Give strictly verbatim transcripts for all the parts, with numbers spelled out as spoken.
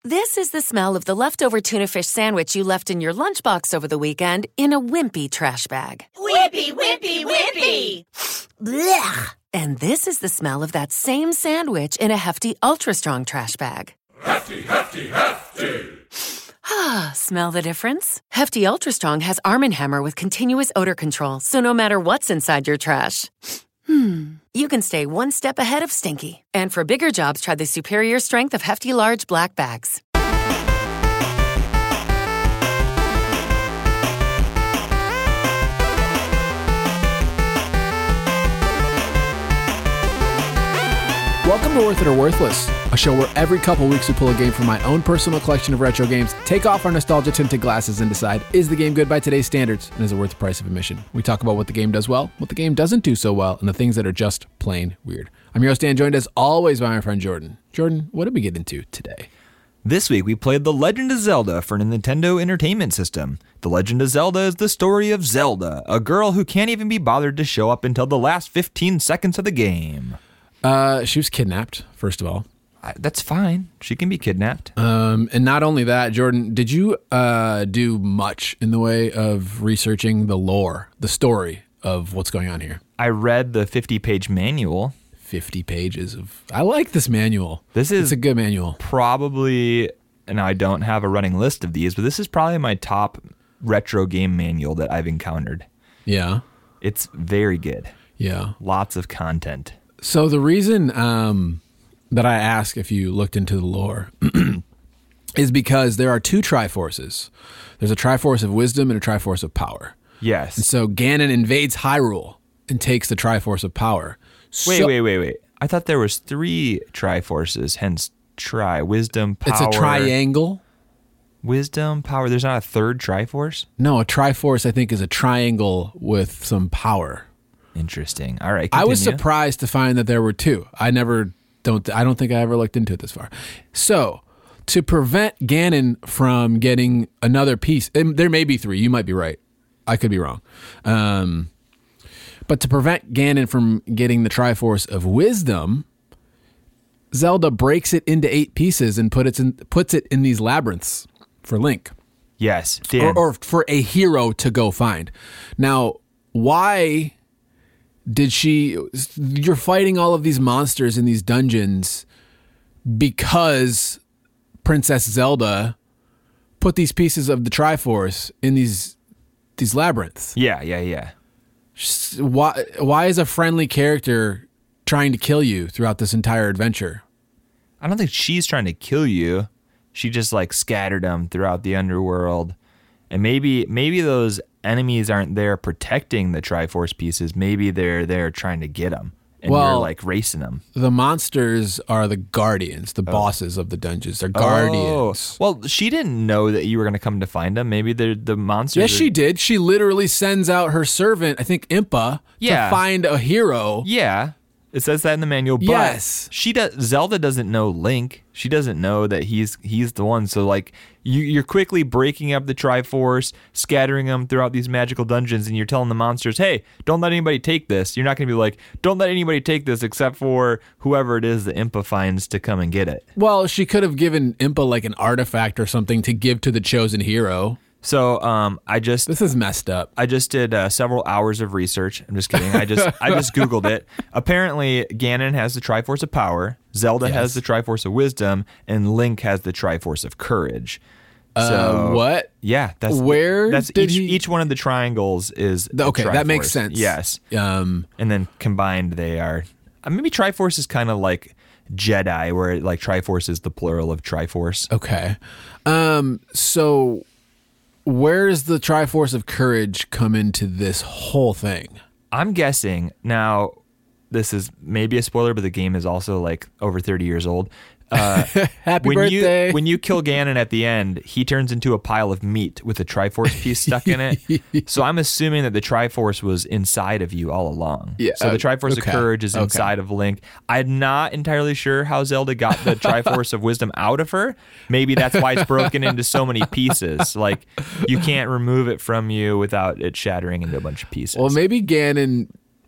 This is the smell of the leftover tuna fish sandwich you left in your lunchbox over the weekend in a wimpy trash bag. Wimpy, wimpy, wimpy! Blech! And this is the smell of that same sandwich in a Hefty Ultra Strong trash bag. Hefty, Hefty, Hefty! Ah, smell the difference? Hefty Ultra Strong has Arm and Hammer with continuous odor control, so no matter what's inside your trash, hmm, you can stay one step ahead of stinky. And for bigger jobs, try the superior strength of Hefty Large Black Bags. Welcome to Worth It or Worthless, a show where every couple weeks we pull a game from my own personal collection of retro games, take off our nostalgia-tinted glasses, and decide, is the game good by today's standards, and is it worth the price of admission? We talk about what the game does well, what the game doesn't do so well, and the things that are just plain weird. I'm your host, Dan, joined as always by my friend Jordan. Jordan, what did we get into today? This week we played The Legend of Zelda for the Nintendo Entertainment System. The Legend of Zelda is the story of Zelda, a girl who can't even be bothered to show up until the last fifteen seconds of the game. Uh, she was kidnapped, first of all. I, that's fine. She can be kidnapped. Um, and not only that, Jordan, did you uh, do much in the way of researching the lore, the story of what's going on here? I read the fifty-page manual. fifty pages of... I like this manual. This is it's a good manual. Probably, and I don't have a running list of these, but this is probably my top retro game manual that I've encountered. Yeah. It's very good. Yeah. Lots of content. So the reason um, that I ask if you looked into the lore is because there are two Triforces. There's a Triforce of Wisdom and a Triforce of Power. Yes. And so Ganon invades Hyrule and takes the Triforce of Power. Wait, so, wait, wait, wait. I thought there was three Triforces, hence Tri. Wisdom, Power. It's a triangle. Wisdom, Power. There's not a third Triforce? No, a Triforce I think is a triangle with some power. Interesting. All right, continue. I was surprised to find that there were two. I never don't. I don't think I ever looked into it this far. So, to prevent Ganon from getting another piece, and there may be three. You might be right. I could be wrong. Um, but to prevent Ganon from getting the Triforce of Wisdom, Zelda breaks it into eight pieces and put it in, puts it in these labyrinths for Link. Yes, or, or for a hero to go find. Now, why? Did she, you're fighting all of these monsters in these dungeons because Princess Zelda put these pieces of the Triforce in these these labyrinths. Yeah, yeah, yeah. Why, why is a friendly character trying to kill you throughout this entire adventure? I don't think she's trying to kill you. She just like scattered them throughout the underworld. And maybe maybe those enemies aren't there protecting the Triforce pieces. Maybe they're there trying to get them. And well, you're like racing them. The monsters are the guardians, the oh. bosses of the dungeons. They're guardians. Oh. Well, she didn't know that you were going to come to find them. Maybe they're the monsters. Yes, are... she did. She literally sends out her servant, I think Impa, yeah. to find a hero. Yeah. It says that in the manual, but yes. she does. Zelda doesn't know Link. She doesn't know that he's he's the one. So like you, you're quickly breaking up the Triforce, scattering them throughout these magical dungeons, and you're telling the monsters, "Hey, don't let anybody take this." You're not going to be like, "Don't let anybody take this except for whoever it is that Impa finds to come and get it." Well, she could have given Impa like an artifact or something to give to the chosen hero. So um, I just this is messed up. I just did uh, several hours of research. I'm just kidding. I just I just Googled it. Apparently, Ganon has the Triforce of Power, Zelda yes. has the Triforce of Wisdom, and Link has the Triforce of Courage. Uh, so what? Yeah, that's where that's did each he... each one of the triangles is okay. Triforce. That makes sense. Yes. Um, and then combined, they are uh, maybe Triforce is kind of like Jedi, where like Triforce is the plural of Triforce. Okay. Um. So. Where does the Triforce of Courage come into this whole thing? I'm guessing, now, this is maybe a spoiler, but the game is also like over thirty years old. Uh, Happy when birthday. You, when you kill Ganon at the end, he turns into a pile of meat with a Triforce piece stuck in it. So I'm assuming that the Triforce was inside of you all along. Yeah, so the Triforce okay. of Courage is okay. inside of Link. I'm not entirely sure how Zelda got the Triforce of Wisdom out of her. Maybe that's why it's broken into so many pieces. Like, you can't remove it from you without it shattering into a bunch of pieces. Well, maybe Ganon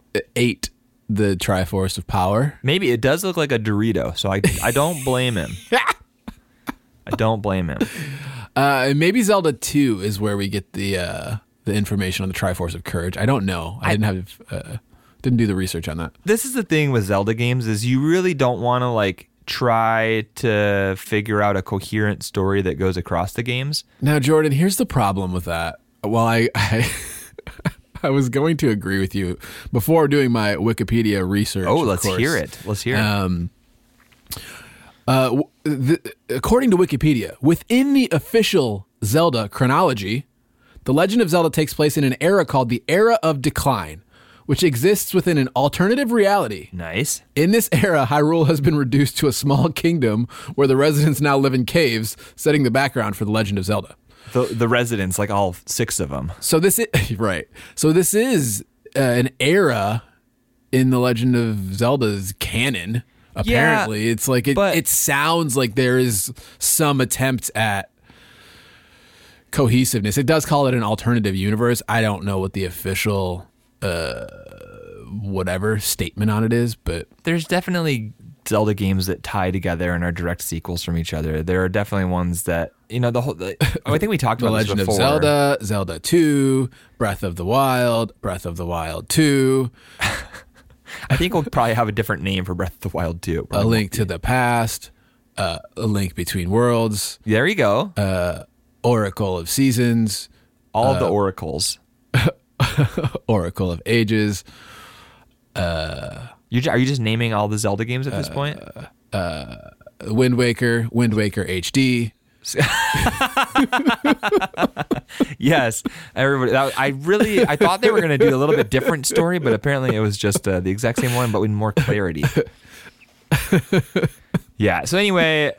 ate the Triforce of Power. Maybe it does look like a Dorito, so I I don't blame him. I don't blame him. Uh, and maybe Zelda two is where we get the uh, the information on the Triforce of Courage. I don't know. I, I didn't have uh, didn't do the research on that. This is the thing with Zelda games is you really don't want to like try to figure out a coherent story that goes across the games. Now, Jordan, here's the problem with that. Well, I I, I was going to agree with you before doing my Wikipedia research. Oh, let's course. hear it. Let's hear it. Um, uh, the, according to Wikipedia, within the official Zelda chronology, The Legend of Zelda takes place in an era called the Era of Decline, which exists within an alternative reality. Nice. In this era, Hyrule has been reduced to a small kingdom where the residents now live in caves, setting the background for The Legend of Zelda. The the residents, like all six of them. So this is right. So this is uh, an era in The Legend of Zelda's canon. Apparently, yeah, it's like it. but- It sounds like there is some attempt at cohesiveness. It does call it an alternative universe. I don't know what the official uh, whatever statement on it is, but There's definitely Zelda games that tie together and are direct sequels from each other. There are definitely ones that, you know, the whole. The, oh, I think we talked The about Legend this of before. Zelda, Zelda two, Breath of the Wild, Breath of the Wild two. I think we'll probably have a different name for Breath of the Wild too. A Link to the Past, uh, A Link Between Worlds, There you go. uh, Oracle of Seasons, All of the oracles. Oracle of Ages, You, are you just naming all the Zelda games at this point? Wind Waker, Wind Waker H D. Yes, everybody. That, I really, I thought they were going to do a little bit different story, but apparently it was just uh, the exact same one, but with more clarity. Yeah. So anyway,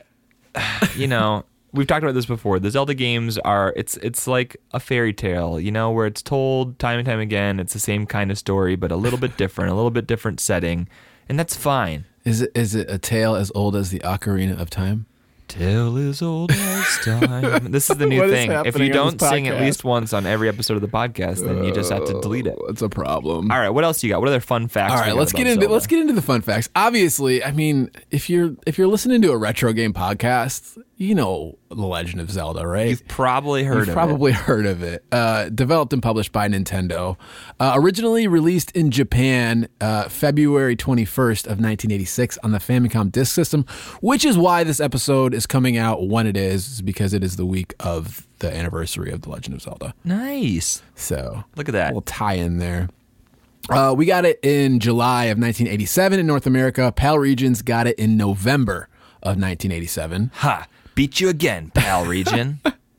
you know, we've talked about this before. The Zelda games are it's it's like a fairy tale, you know, where it's told time and time again. It's the same kind of story, but a little bit different, a little bit different setting, and that's fine. Is it is it a tale as old as the Ocarina of Time? Tale is old as time. This is the new What is thing. If happening you on don't this sing at podcast? least once on every episode of the podcast, then you just have to delete it. It's a problem. All right, what else you got? What other fun facts? All we right, got let's about get into Zelda? let's get into the fun facts. Obviously, I mean, if you're if you're listening to a retro game podcast, you know The Legend of Zelda, right? You've probably heard You've of probably heard of it. Uh, developed and published by Nintendo. Uh, originally released in Japan uh, February twenty-first of nineteen eighty-six on the Famicom Disk System, which is why this episode is coming out when it is, because it is the week of the anniversary of The Legend of Zelda. it. Nice. So Look at that. little tie in there. Uh, we got it in July of nineteen eighty-seven in North America. PAL Regions got it in November of nineteen eighty-seven. Ha! Beat you again, PAL region.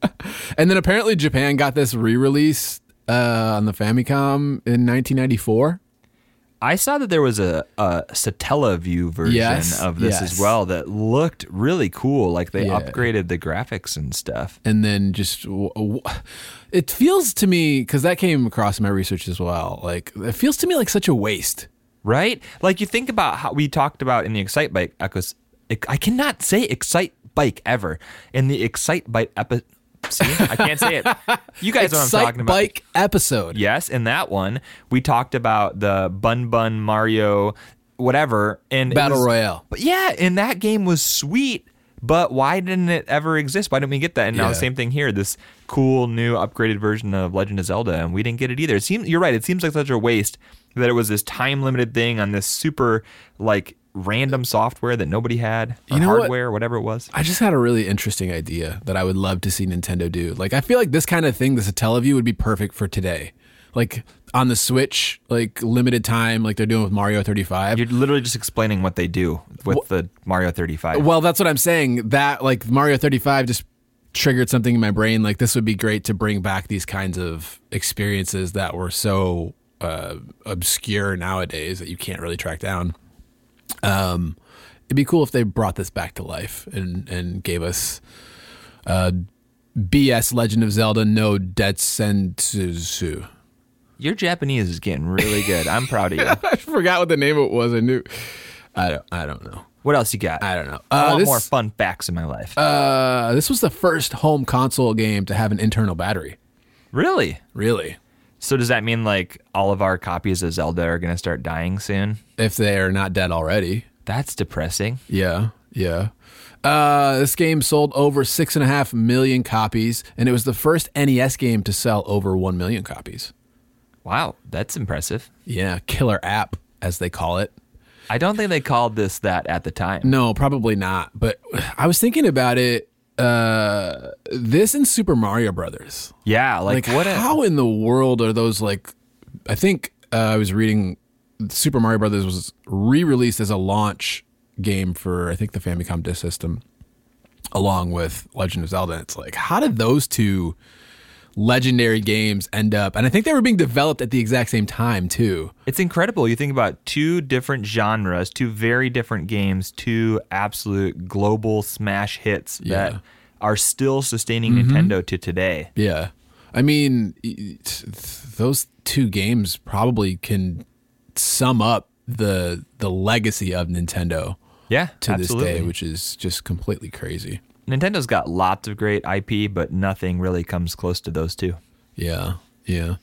And then apparently Japan got this re-release uh, on the Famicom in nineteen ninety-four. I saw that there was a, a Satellaview version Yes, of this yes. as well that looked really cool. Like they Yeah. upgraded the graphics and stuff. And then just, w- w- it feels to me, because that came across in my research as well, like it feels to me like such a waste. Right? Like you think about how we talked about in the Excite Bike echoes. I cannot say Excite Bike ever. In the Excite Bike epi- See, I can't say it. You guys know what I'm Excite talking about. Bike episode. Yes, in that one, we talked about the Bun Bun Mario, whatever, and it Battle was- Royale. But yeah, and that game was sweet. But why didn't it ever exist? Why didn't we get that? And now Yeah. the same thing here. This cool new upgraded version of Legend of Zelda, and we didn't get it either. It seems you're right. It seems like such a waste that it was this time limited thing on this super like random software that nobody had, or You know what? hardware, or whatever it was. I just had a really interesting idea that I would love to see Nintendo do. Like, I feel like this kind of thing, this Satellaview, would be perfect for today. Like on the Switch, like limited time, like they're doing with Mario thirty-five. You're literally just explaining what they do with the Mario thirty-five. Well, that's what I'm saying. That like Mario thirty-five just triggered something in my brain. Like this would be great to bring back these kinds of experiences that were so uh, obscure nowadays that you can't really track down. Um, it'd be cool if they brought this back to life and and gave us uh, B S Legend of Zelda no Detsensu. Your Japanese is getting really good. I'm proud of you. I forgot what the name of it was. I knew. I don't. I don't know. What else you got? I don't know. I Uh, want this, more fun facts in my life. Uh, this was the first home console game to have an internal battery. Really? Really, So does that mean like all of our copies of Zelda are going to start dying soon? if they are not dead already. That's depressing. Yeah, yeah. Uh, this game sold over six and a half million copies, and it was the first N E S game to sell over one million copies. Wow, that's impressive. Yeah, killer app, as they call it. I don't think they called this that at the time. No, probably not. But I was thinking about it. Uh, this and Super Mario Brothers. Yeah, like, Like, what? A, how in the world are those, like, I think uh, I was reading Super Mario Brothers was re-released as a launch game for, I think, the Famicom Disk System, along with Legend of Zelda. It's like, how did those two legendary games end up? And I think they were being developed at the exact same time, too. It's incredible. You think about two different genres, two very different games, two absolute global smash hits Yeah. that are still sustaining Mm-hmm. Nintendo to today. Yeah. I mean, it- those two games probably can sum up the the legacy of Nintendo Yeah, to absolutely. this day, which is just completely crazy. Nintendo's got lots of great I P, but nothing really comes close to those two. Yeah, yeah.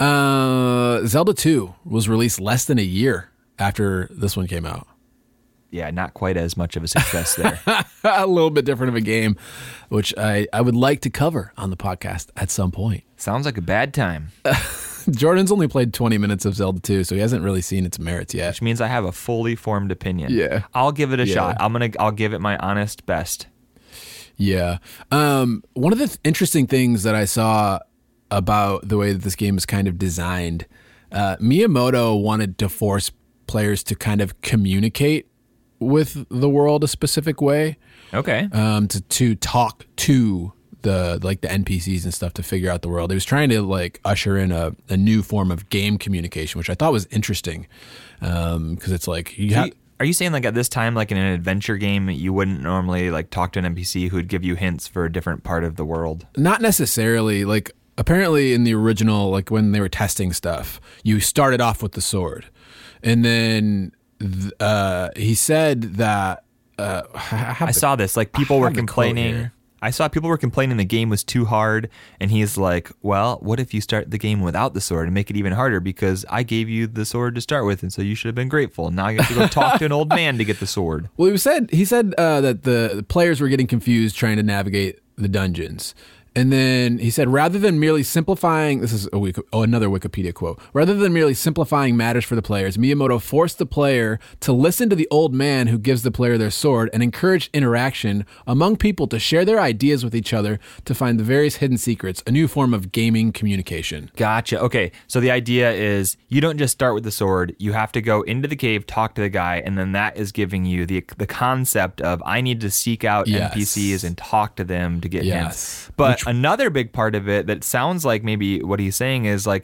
Uh, Zelda two was released less than a year after this one came out. Yeah, not quite as much of a success there. A little bit different of a game, which I, I would like to cover on the podcast at some point. Sounds like a bad time, Jordan's only played twenty minutes of Zelda two, so he hasn't really seen its merits yet. which means I have a fully formed opinion. Yeah. I'll give it a Yeah. shot. I'm gonna. I'll give it my honest best. Yeah. Um, one of the th- interesting things that I saw about the way that this game is kind of designed, uh, Miyamoto wanted to force players to kind of communicate with the world a specific way, Okay. um, to, to talk to the like the N P Cs and stuff to figure out the world. He was trying to like usher in a, a new form of game communication, which I thought was interesting, because it's like you Do have. you- Are you saying like at this time, like in an adventure game, you wouldn't normally like talk to an N P C who would give you hints for a different part of the world? Not necessarily. Like apparently in the original, like when they were testing stuff, you started off with the sword, and then th- uh, he said that uh, I, I saw this. Like people I were have the quote complaining. here. I saw people were complaining the game was too hard, and he's like, "Well, what if you start the game without the sword and make it even harder? Because I gave you the sword to start with, and so you should have been grateful. Now you have to go talk to an old man to get the sword." Well, he said he said uh, that the, the players were getting confused trying to navigate the dungeons. And then he said, rather than merely simplifying, this is a Wiki, oh, another Wikipedia quote, rather than merely simplifying matters for the players, Miyamoto forced the player to listen to the old man who gives the player their sword and encouraged interaction among people to share their ideas with each other to find the various hidden secrets, a new form of gaming communication. Gotcha. Okay, so the idea is you don't just start with the sword. You have to go into the cave, talk to the guy, and then that is giving you the the concept of I need to seek out Yes. N P Cs and talk to them to get Yes. hints. But Which- another big part of it that sounds like maybe what he's saying is like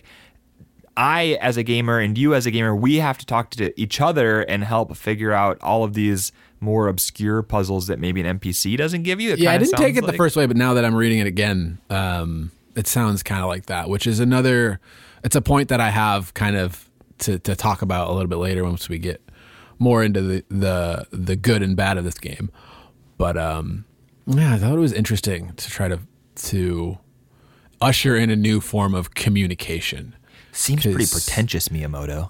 I as a gamer and you as a gamer, we have to talk to each other and help figure out all of these more obscure puzzles that maybe an N P C doesn't give you. It Yeah, I kinda didn't take it sounds the like- first way, but now that I'm reading it again, um, it sounds kind of like that, which is another, it's a point that I have kind of to, to talk about a little bit later once we get more into the, the, the good and bad of this game. But um, yeah, I thought it was interesting to try to, to usher in a new form of communication. Seems pretty 'Cause- pretentious, Miyamoto.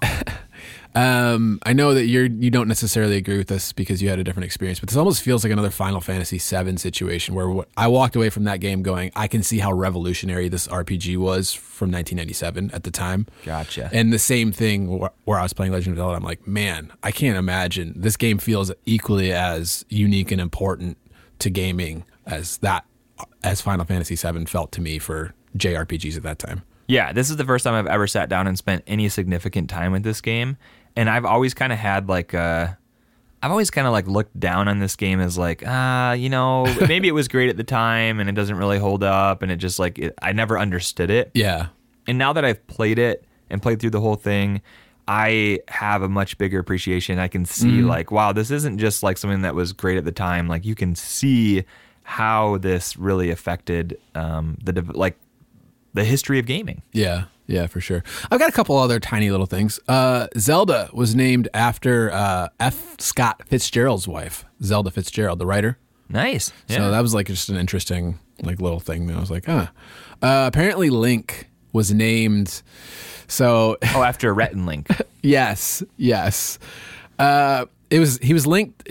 Um, I know that you're you don't necessarily agree with this because you had a different experience, but this almost feels like another Final Fantasy seven situation where what, I walked away from that game going, I can see how revolutionary this R P G was from nineteen ninety-seven at the time. Gotcha. And the same thing where, where I was playing Legend of Zelda, I'm like, man, I can't imagine this game feels equally as unique and important to gaming as that as Final Fantasy seven felt to me for J R P Gs at that time. Yeah, this is the first time I've ever sat down and spent any significant time with this game. And I've always kind of had like a, I've always kind of like looked down on this game as like, ah, you know, maybe it was great at the time and it doesn't really hold up. And it just like, it, I never understood it. Yeah. And now that I've played it and played through the whole thing, I have a much bigger appreciation. I can see like, wow, this isn't just like something that was great at the time. Like you can see how this really affected um, the, dev- like the history of gaming. Yeah, yeah, for sure. I've got a couple other tiny little things. Uh, Zelda was named after uh, F. Scott Fitzgerald's wife, Zelda Fitzgerald, the writer. Nice. Yeah. So that was like just an interesting like little thing. I was like, huh. Uh, apparently Link was named. So oh, after Rhett and Link. yes, yes. Uh, it was he was linked. It,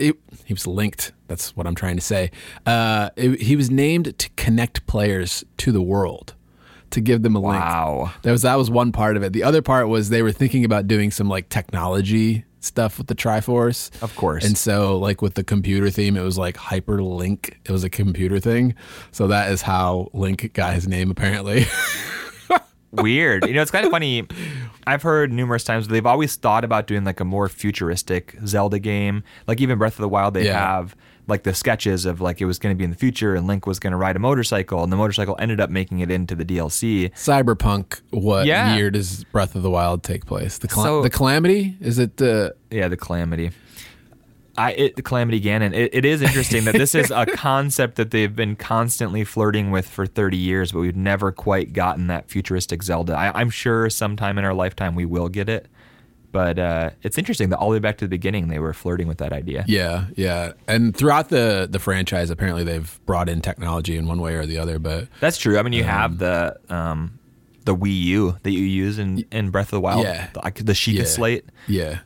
He was linked. That's what I'm trying to say. Uh, it, he was named to connect players to the world, to give them a link. Wow. That was that was one part of it. The other part was they were thinking about doing some like technology stuff with the Triforce. Of course. And so like with the computer theme, it was like Hyperlink. It was a computer thing. So that is how Link got his name apparently. Weird. You know, it's kind of funny. I've heard numerous times they've always thought about doing like a more futuristic Zelda game. Like even Breath of the Wild, they Yeah. have like the sketches of like it was going to be in the future and Link was going to ride a motorcycle and the motorcycle ended up making it into the D L C. Cyberpunk, what Yeah. year does Breath of the Wild take place? The, Cla- So- the Calamity? Is it the... Yeah, the Calamity. I it, the Calamity Ganon. It, it is interesting that this is a concept that they've been constantly flirting with for thirty years, but we've never quite gotten that futuristic Zelda. I, I'm sure sometime in our lifetime we will get it, but uh, it's interesting that all the way back to the beginning they were flirting with that idea. Yeah, yeah. And throughout the, the franchise, apparently they've brought in technology in one way or the other, but... That's true. I mean, you have the um, the Wii U that you use in, in Breath of the Wild, Yeah. the, like the Sheikah Yeah. Slate. Yeah.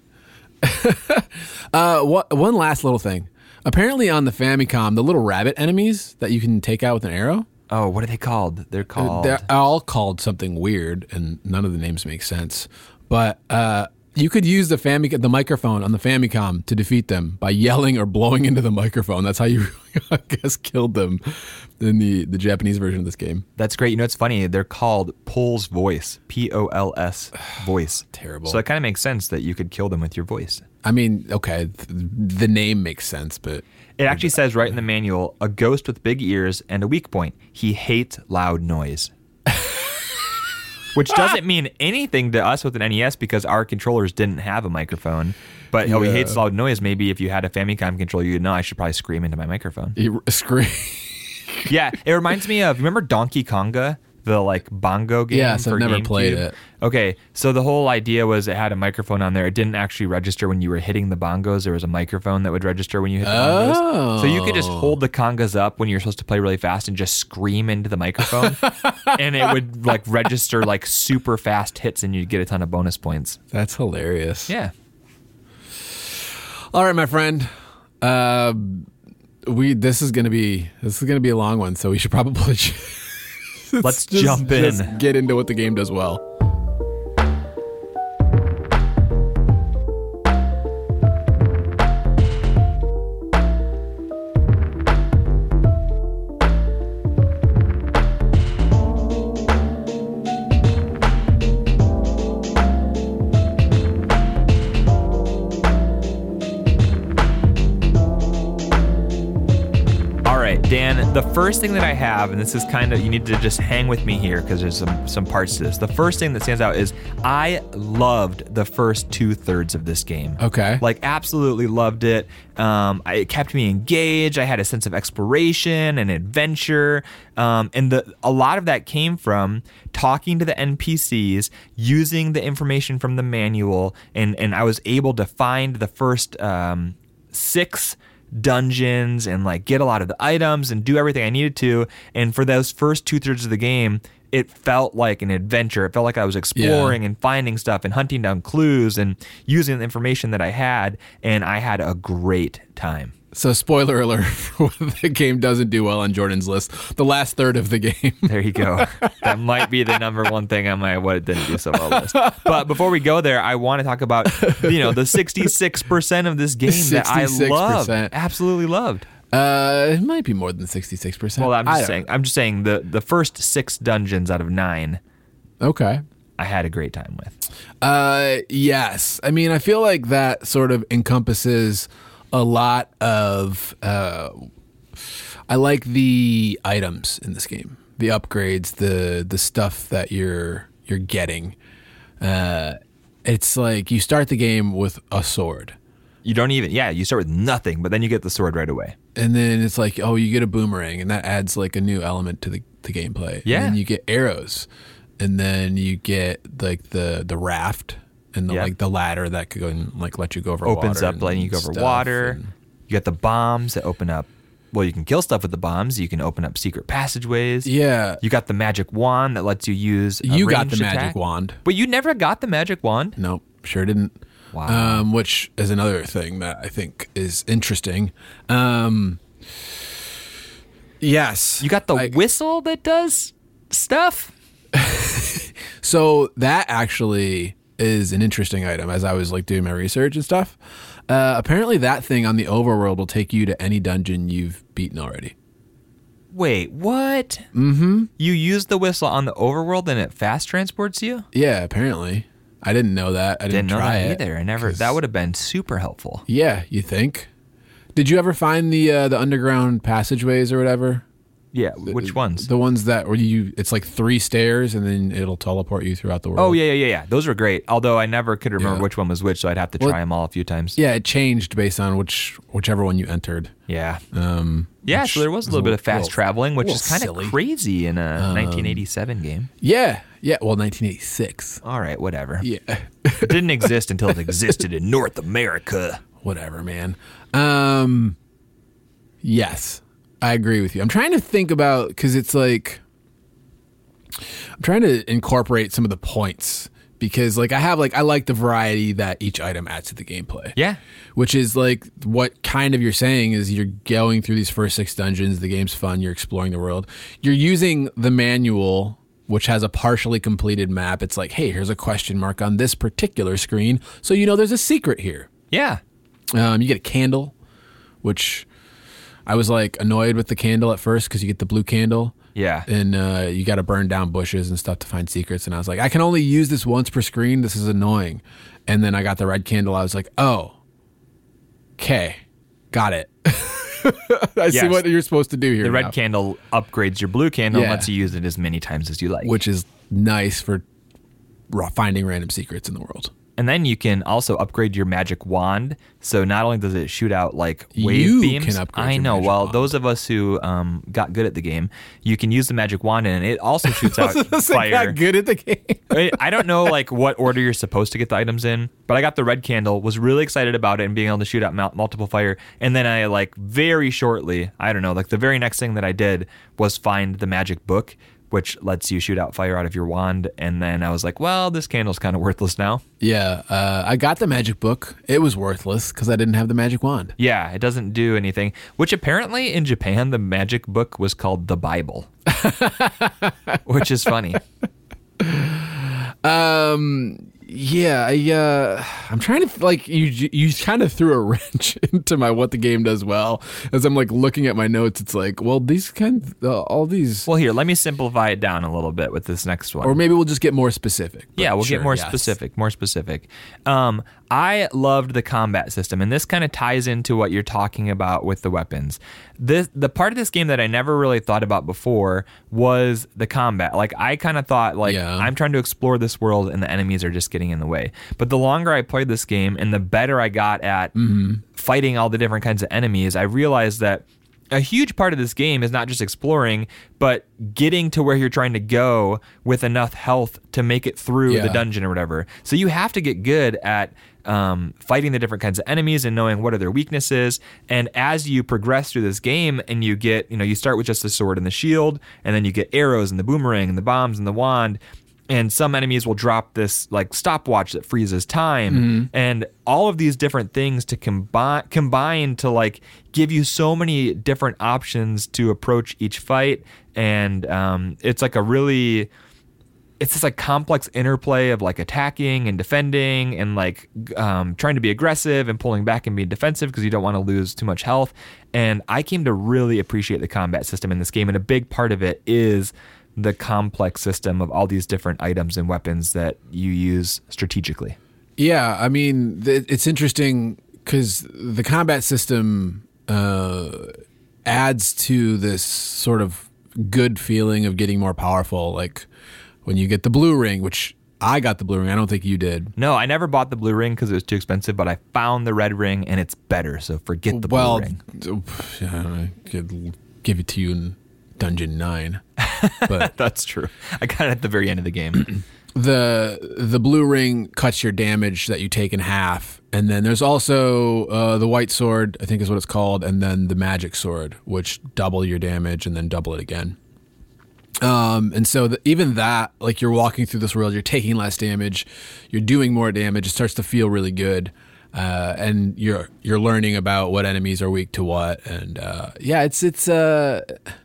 uh, what, one last little thing. Apparently on the Famicom, the little rabbit enemies that you can take out with an arrow, Oh, what are they called? They're called... they're all called something weird, and none of the names make sense. But uh, you could use the Famic- the microphone on the Famicom to defeat them by yelling or blowing into the microphone. That's how you, I guess, killed them in the, the Japanese version of this game. That's great. You know, it's funny. They're called Pols Voice. P O L S Voice. Terrible. So it kind of makes sense that you could kill them with your voice. I mean, okay, th- the name makes sense, but... It actually says right in the manual, a ghost with big ears and a weak point. He hates loud noise. Which doesn't mean anything to us with an N E S because our controllers didn't have a microphone. But oh, he Yeah. hates loud noise. Maybe if you had a Famicom controller, you'd know I should probably scream into my microphone. You scream. Yeah, it reminds me of, remember Donkey Konga? The like bongo game. Yes, I've for never GameCube? played it. Okay, so the whole idea was it had a microphone on there. It didn't actually register when you were hitting the bongos. There was a microphone that would register when you hit the bongos. So you could just hold the congas up when you're supposed to play really fast and just scream into the microphone, and it would like register like super fast hits, and you'd get a ton of bonus points. That's hilarious. Yeah. All right, my friend. Uh, we this is gonna be this is gonna be a long one, so we should probably Let's just- jump in. just get into what the game does well. All right, Dan, the first thing that I have, and this is kind of, you need to just hang with me here because there's some, some parts to this. The first thing that stands out is I loved the first two thirds of this game. Okay. Like, absolutely loved it. Um, I, it kept me engaged. I had a sense of exploration and adventure. Um, and the, a lot of that came from talking to the N P Cs, using the information from the manual, and, and I was able to find the first um, six dungeons and like get a lot of the items and do everything I needed to. And for those first two thirds of the game, it felt like an adventure. It felt like I was exploring Yeah. and finding stuff and hunting down clues and using the information that I had. And I had a great time. So, spoiler alert for what the game doesn't do well on Jordan's list. The last third of the game. There you go. That might be the number one thing on my what it didn't do so well list. But before we go there, I want to talk about, you know, the sixty-six percent of this game that I sixty-six loved. percent. Absolutely loved. Uh, it might be more than sixty-six percent. Well, I'm I just don't saying. I'm just saying the the first six dungeons out of nine, know. Okay. I had a great time with. Uh, yes. I mean, I feel like that sort of encompasses a lot of. Uh, I like the items in this game, the upgrades, the the stuff that you're you're getting. Uh, it's like you start the game with a sword. You don't even, yeah, you start with nothing, but then you get the sword right away. And then it's like, oh, you get a boomerang, and that adds like a new element to the, the gameplay. Yeah. And then you get arrows, and then you get like the the raft and the Yeah. like the ladder that could go and like let you go over Opens water up, and letting you go over stuff, water. and- You got the bombs that open up. Well, you can kill stuff with the bombs. You can open up secret passageways. Yeah. You got the magic wand that lets you use. A You got the ranged magic attack. wand. But you never got the magic wand. Nope, sure didn't. Wow. Um, which is another thing that I think is interesting. Um, yes. You got the like, whistle that does stuff? So that actually is an interesting item as I was like doing my research and stuff. Uh, apparently that thing on the overworld will take you to any dungeon you've beaten already. Wait, what? Mm-hmm. You use the whistle on the overworld and it fast transports you? Yeah, apparently. I didn't know that. I didn't, Didn't know try that it. either. I never. That would have been super helpful. Yeah, you think? Did you ever find the uh, the underground passageways or whatever? Yeah, which ones? The ones that where you it's like three stairs and then it'll teleport you throughout the world. Oh, yeah, yeah, yeah, yeah. Those were great. Although I never could remember Yeah. which one was which, so I'd have to Well, try them all a few times. Yeah, it changed based on which whichever one you entered. Yeah. Um, Yeah, which so there was a is little bit of fast little- traveling, which little is kind silly. of crazy in a nineteen eighty-seven game. Yeah, yeah. Well, nineteen eighty-six. All right, whatever. Yeah, It didn't exist until it existed in North America. whatever, man. Um, yes, I agree with you. I'm trying to think about because it's like I'm trying to incorporate some of the points because like I have like I like the variety that each item adds to the gameplay. Yeah. Which is like what kind of you're saying is you're going through these first six dungeons. The game's fun. You're exploring the world. You're using the manual, which has a partially completed map. It's like, hey, here's a question mark on this particular screen. So you know there's a secret here. Yeah. Um, you get a candle, which I was like annoyed with the candle at first because you get the blue candle. Yeah. And uh, you got to burn down bushes and stuff to find secrets. And I was like, I can only use this once per screen. This is annoying. And then I got the red candle. I was like, oh, okay, got it. I see Yes. what you're supposed to do here. The red now, candle upgrades your blue candle and Yeah. lets you use it as many times as you like. which is nice for ra- finding random secrets in the world. And then you can also upgrade your magic wand. So not only does it shoot out like wave You beams, can upgrade I your know. magic Well, wand. those of us who um, got good at the game, you can use the magic wand, and it also shoots out I fire. got good at the game. I I don't know like what order you're supposed to get the items in, but I got the red candle, was really excited about it and being able to shoot out mul- multiple fire. And then I like very shortly, I don't know, like the very next thing that I did was find the magic book, which lets you shoot out fire out of your wand. And then I was like, well, this candle's kind of worthless now. Yeah, uh, I got the magic book. It was worthless because I didn't have the magic wand. Yeah, it doesn't do anything, which apparently in Japan, the magic book was called the Bible, which is funny. Um, yeah, I, uh, I'm trying to like you. You kind of threw a wrench into my what the game does well. As I'm like looking at my notes, it's like, well, these kind, uh, all these, Well, here, let me simplify it down a little bit with this next one. or maybe we'll just get more specific. But Yeah, we'll sure, get more yes. specific, more specific. Um, I loved the combat system, and this kind of ties into what you're talking about with the weapons. This the part of this game that I never really thought about before was the combat. Like I kind of thought, like Yeah. I'm trying to explore this world, and the enemies are just getting in the way. But the longer I played this game, and the better I got at fighting all the different kinds of enemies, I realized that a huge part of this game is not just exploring, but getting to where you're trying to go with enough health to make it through Yeah. the dungeon or whatever. So you have to get good at um, fighting the different kinds of enemies and knowing what are their weaknesses. And as you progress through this game and you get, you know, you start with just the sword and the shield, and then you get arrows and the boomerang and the bombs and the wand. And some enemies will drop this like stopwatch that freezes time, and all of these different things to combine combine to like give you so many different options to approach each fight. And um, it's like a really, it's this like complex interplay of like attacking and defending and like um, trying to be aggressive and pulling back and being defensive because you don't want to lose too much health. And I came to really appreciate the combat system in this game, and a big part of it is the complex system of all these different items and weapons that you use strategically. Yeah, I mean, th- it's interesting because the combat system uh, adds to this sort of good feeling of getting more powerful. Like when you get the blue ring, which I got the blue ring. I don't think you did. No, I never bought the blue ring because it was too expensive, but I found the red ring and it's better. So forget the well, blue ring. yeah, I could give it to you in Dungeon nine. But That's true. I got it at the very end of the game. the the blue ring cuts your damage that you take in half, and then there's also uh, the white sword, I think is what it's called, and then the magic sword, which double your damage and then double it again. Um, and so the, even that, like you're walking through this world, you're taking less damage, you're doing more damage. It starts to feel really good, uh, and you're you're learning about what enemies are weak to what, and uh, yeah, it's it's uh,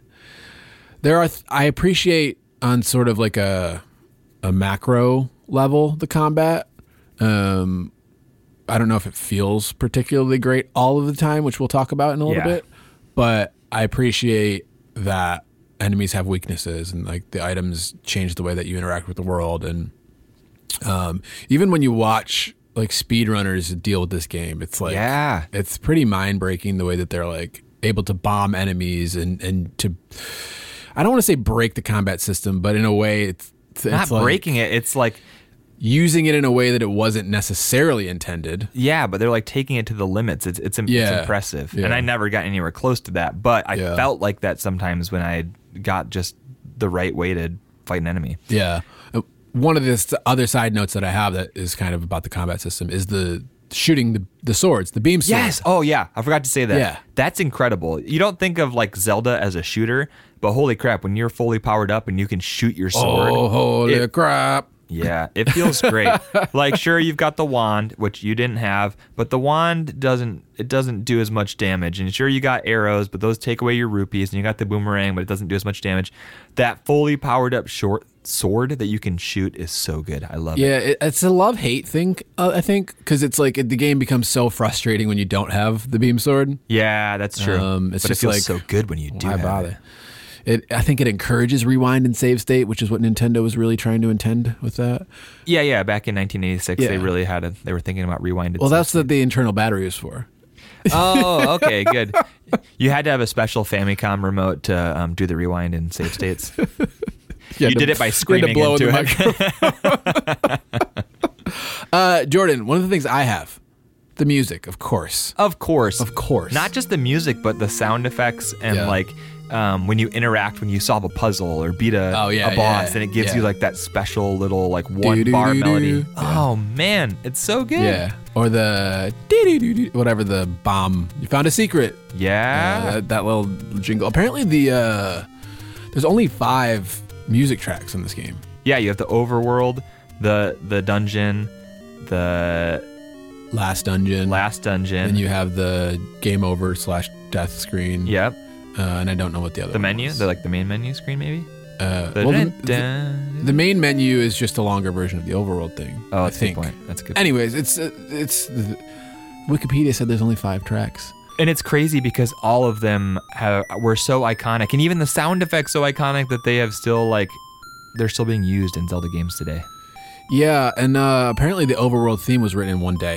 there are. Th- I appreciate on sort of like a a macro level the combat. Um, I don't know if it feels particularly great all of the time, which we'll talk about in a little Yeah. bit, but I appreciate that enemies have weaknesses and like the items change the way that you interact with the world. And um, even when you watch like speedrunners deal with this game, it's like, Yeah. it's pretty mind breaking the way that they're like able to bomb enemies and, and to, I don't want to say break the combat system, but in a way it's, it's Not like breaking it. It's like, using it in a way that it wasn't necessarily intended. yeah, but they're like taking it to the limits. It's it's, it's Yeah. impressive. Yeah. And I never got anywhere close to that. But I Yeah. felt like that sometimes when I got just the right way to fight an enemy. Yeah. Uh, One of the s- other side notes that I have that is kind of about the combat system is the shooting the, the swords, the beam swords. Yes. Oh, yeah. I forgot to say that. Yeah. That's incredible. You don't think of like Zelda as a shooter, but holy crap, when you're fully powered up and you can shoot your sword. Oh, holy it- crap. Yeah, it feels great. Like, sure, you've got the wand, which you didn't have, but the wand doesn't it doesn't do as much damage. And sure, you got arrows, but those take away your rupees, and you got the boomerang, but it doesn't do as much damage. That fully powered up short sword that you can shoot is so good. I love it. Yeah, it, it's a love-hate thing, uh, I think, because it's like it, the game becomes so frustrating when you don't have the beam sword. Yeah, that's true. Um, it's but just it feels like, so good when you do Why have bother? it. It, I think it encourages rewind and save state, which is what Nintendo was really trying to intend with that. Yeah, yeah. Back in nineteen eighty-six, Yeah. they really had a. They were thinking about rewinded. Well, that's save what the internal battery is for. Oh, okay, good. You had to have a special Famicom remote to um, do the rewind and save states. You did it by screaming blow into in it. the microphone. uh, Jordan, one of the things I have, the music, of course. Of course. Of course. Not just the music, but the sound effects and Yeah. like um, when you interact, when you solve a puzzle or beat a, Oh, yeah, a boss, yeah, and it gives yeah. you like that special little like one Do-do-do-do. bar melody. Yeah. Oh man, it's so good. Yeah. Or the dee-dee-dee-dee, whatever the bomb. You found a secret. Yeah. Uh, that, that little jingle. Apparently, the uh, there's only five music tracks in this game. Yeah, you have the overworld, the the dungeon, the Last dungeon. last dungeon. And you have the game over slash death screen. Yep. Uh, and I don't know what the other The one menu, was. the like the main menu screen maybe. Uh, The well, the, dun- the, dun- the main menu is just a longer version of the overworld thing. oh, I that's a think. good point. That's a good. Anyways, it's uh, it's Wikipedia said there's only five tracks. And it's crazy because all of them have, were so iconic, and even the sound effects so iconic that they have still like they're still being used in Zelda games today. Yeah, and uh, apparently the overworld theme was written in one day.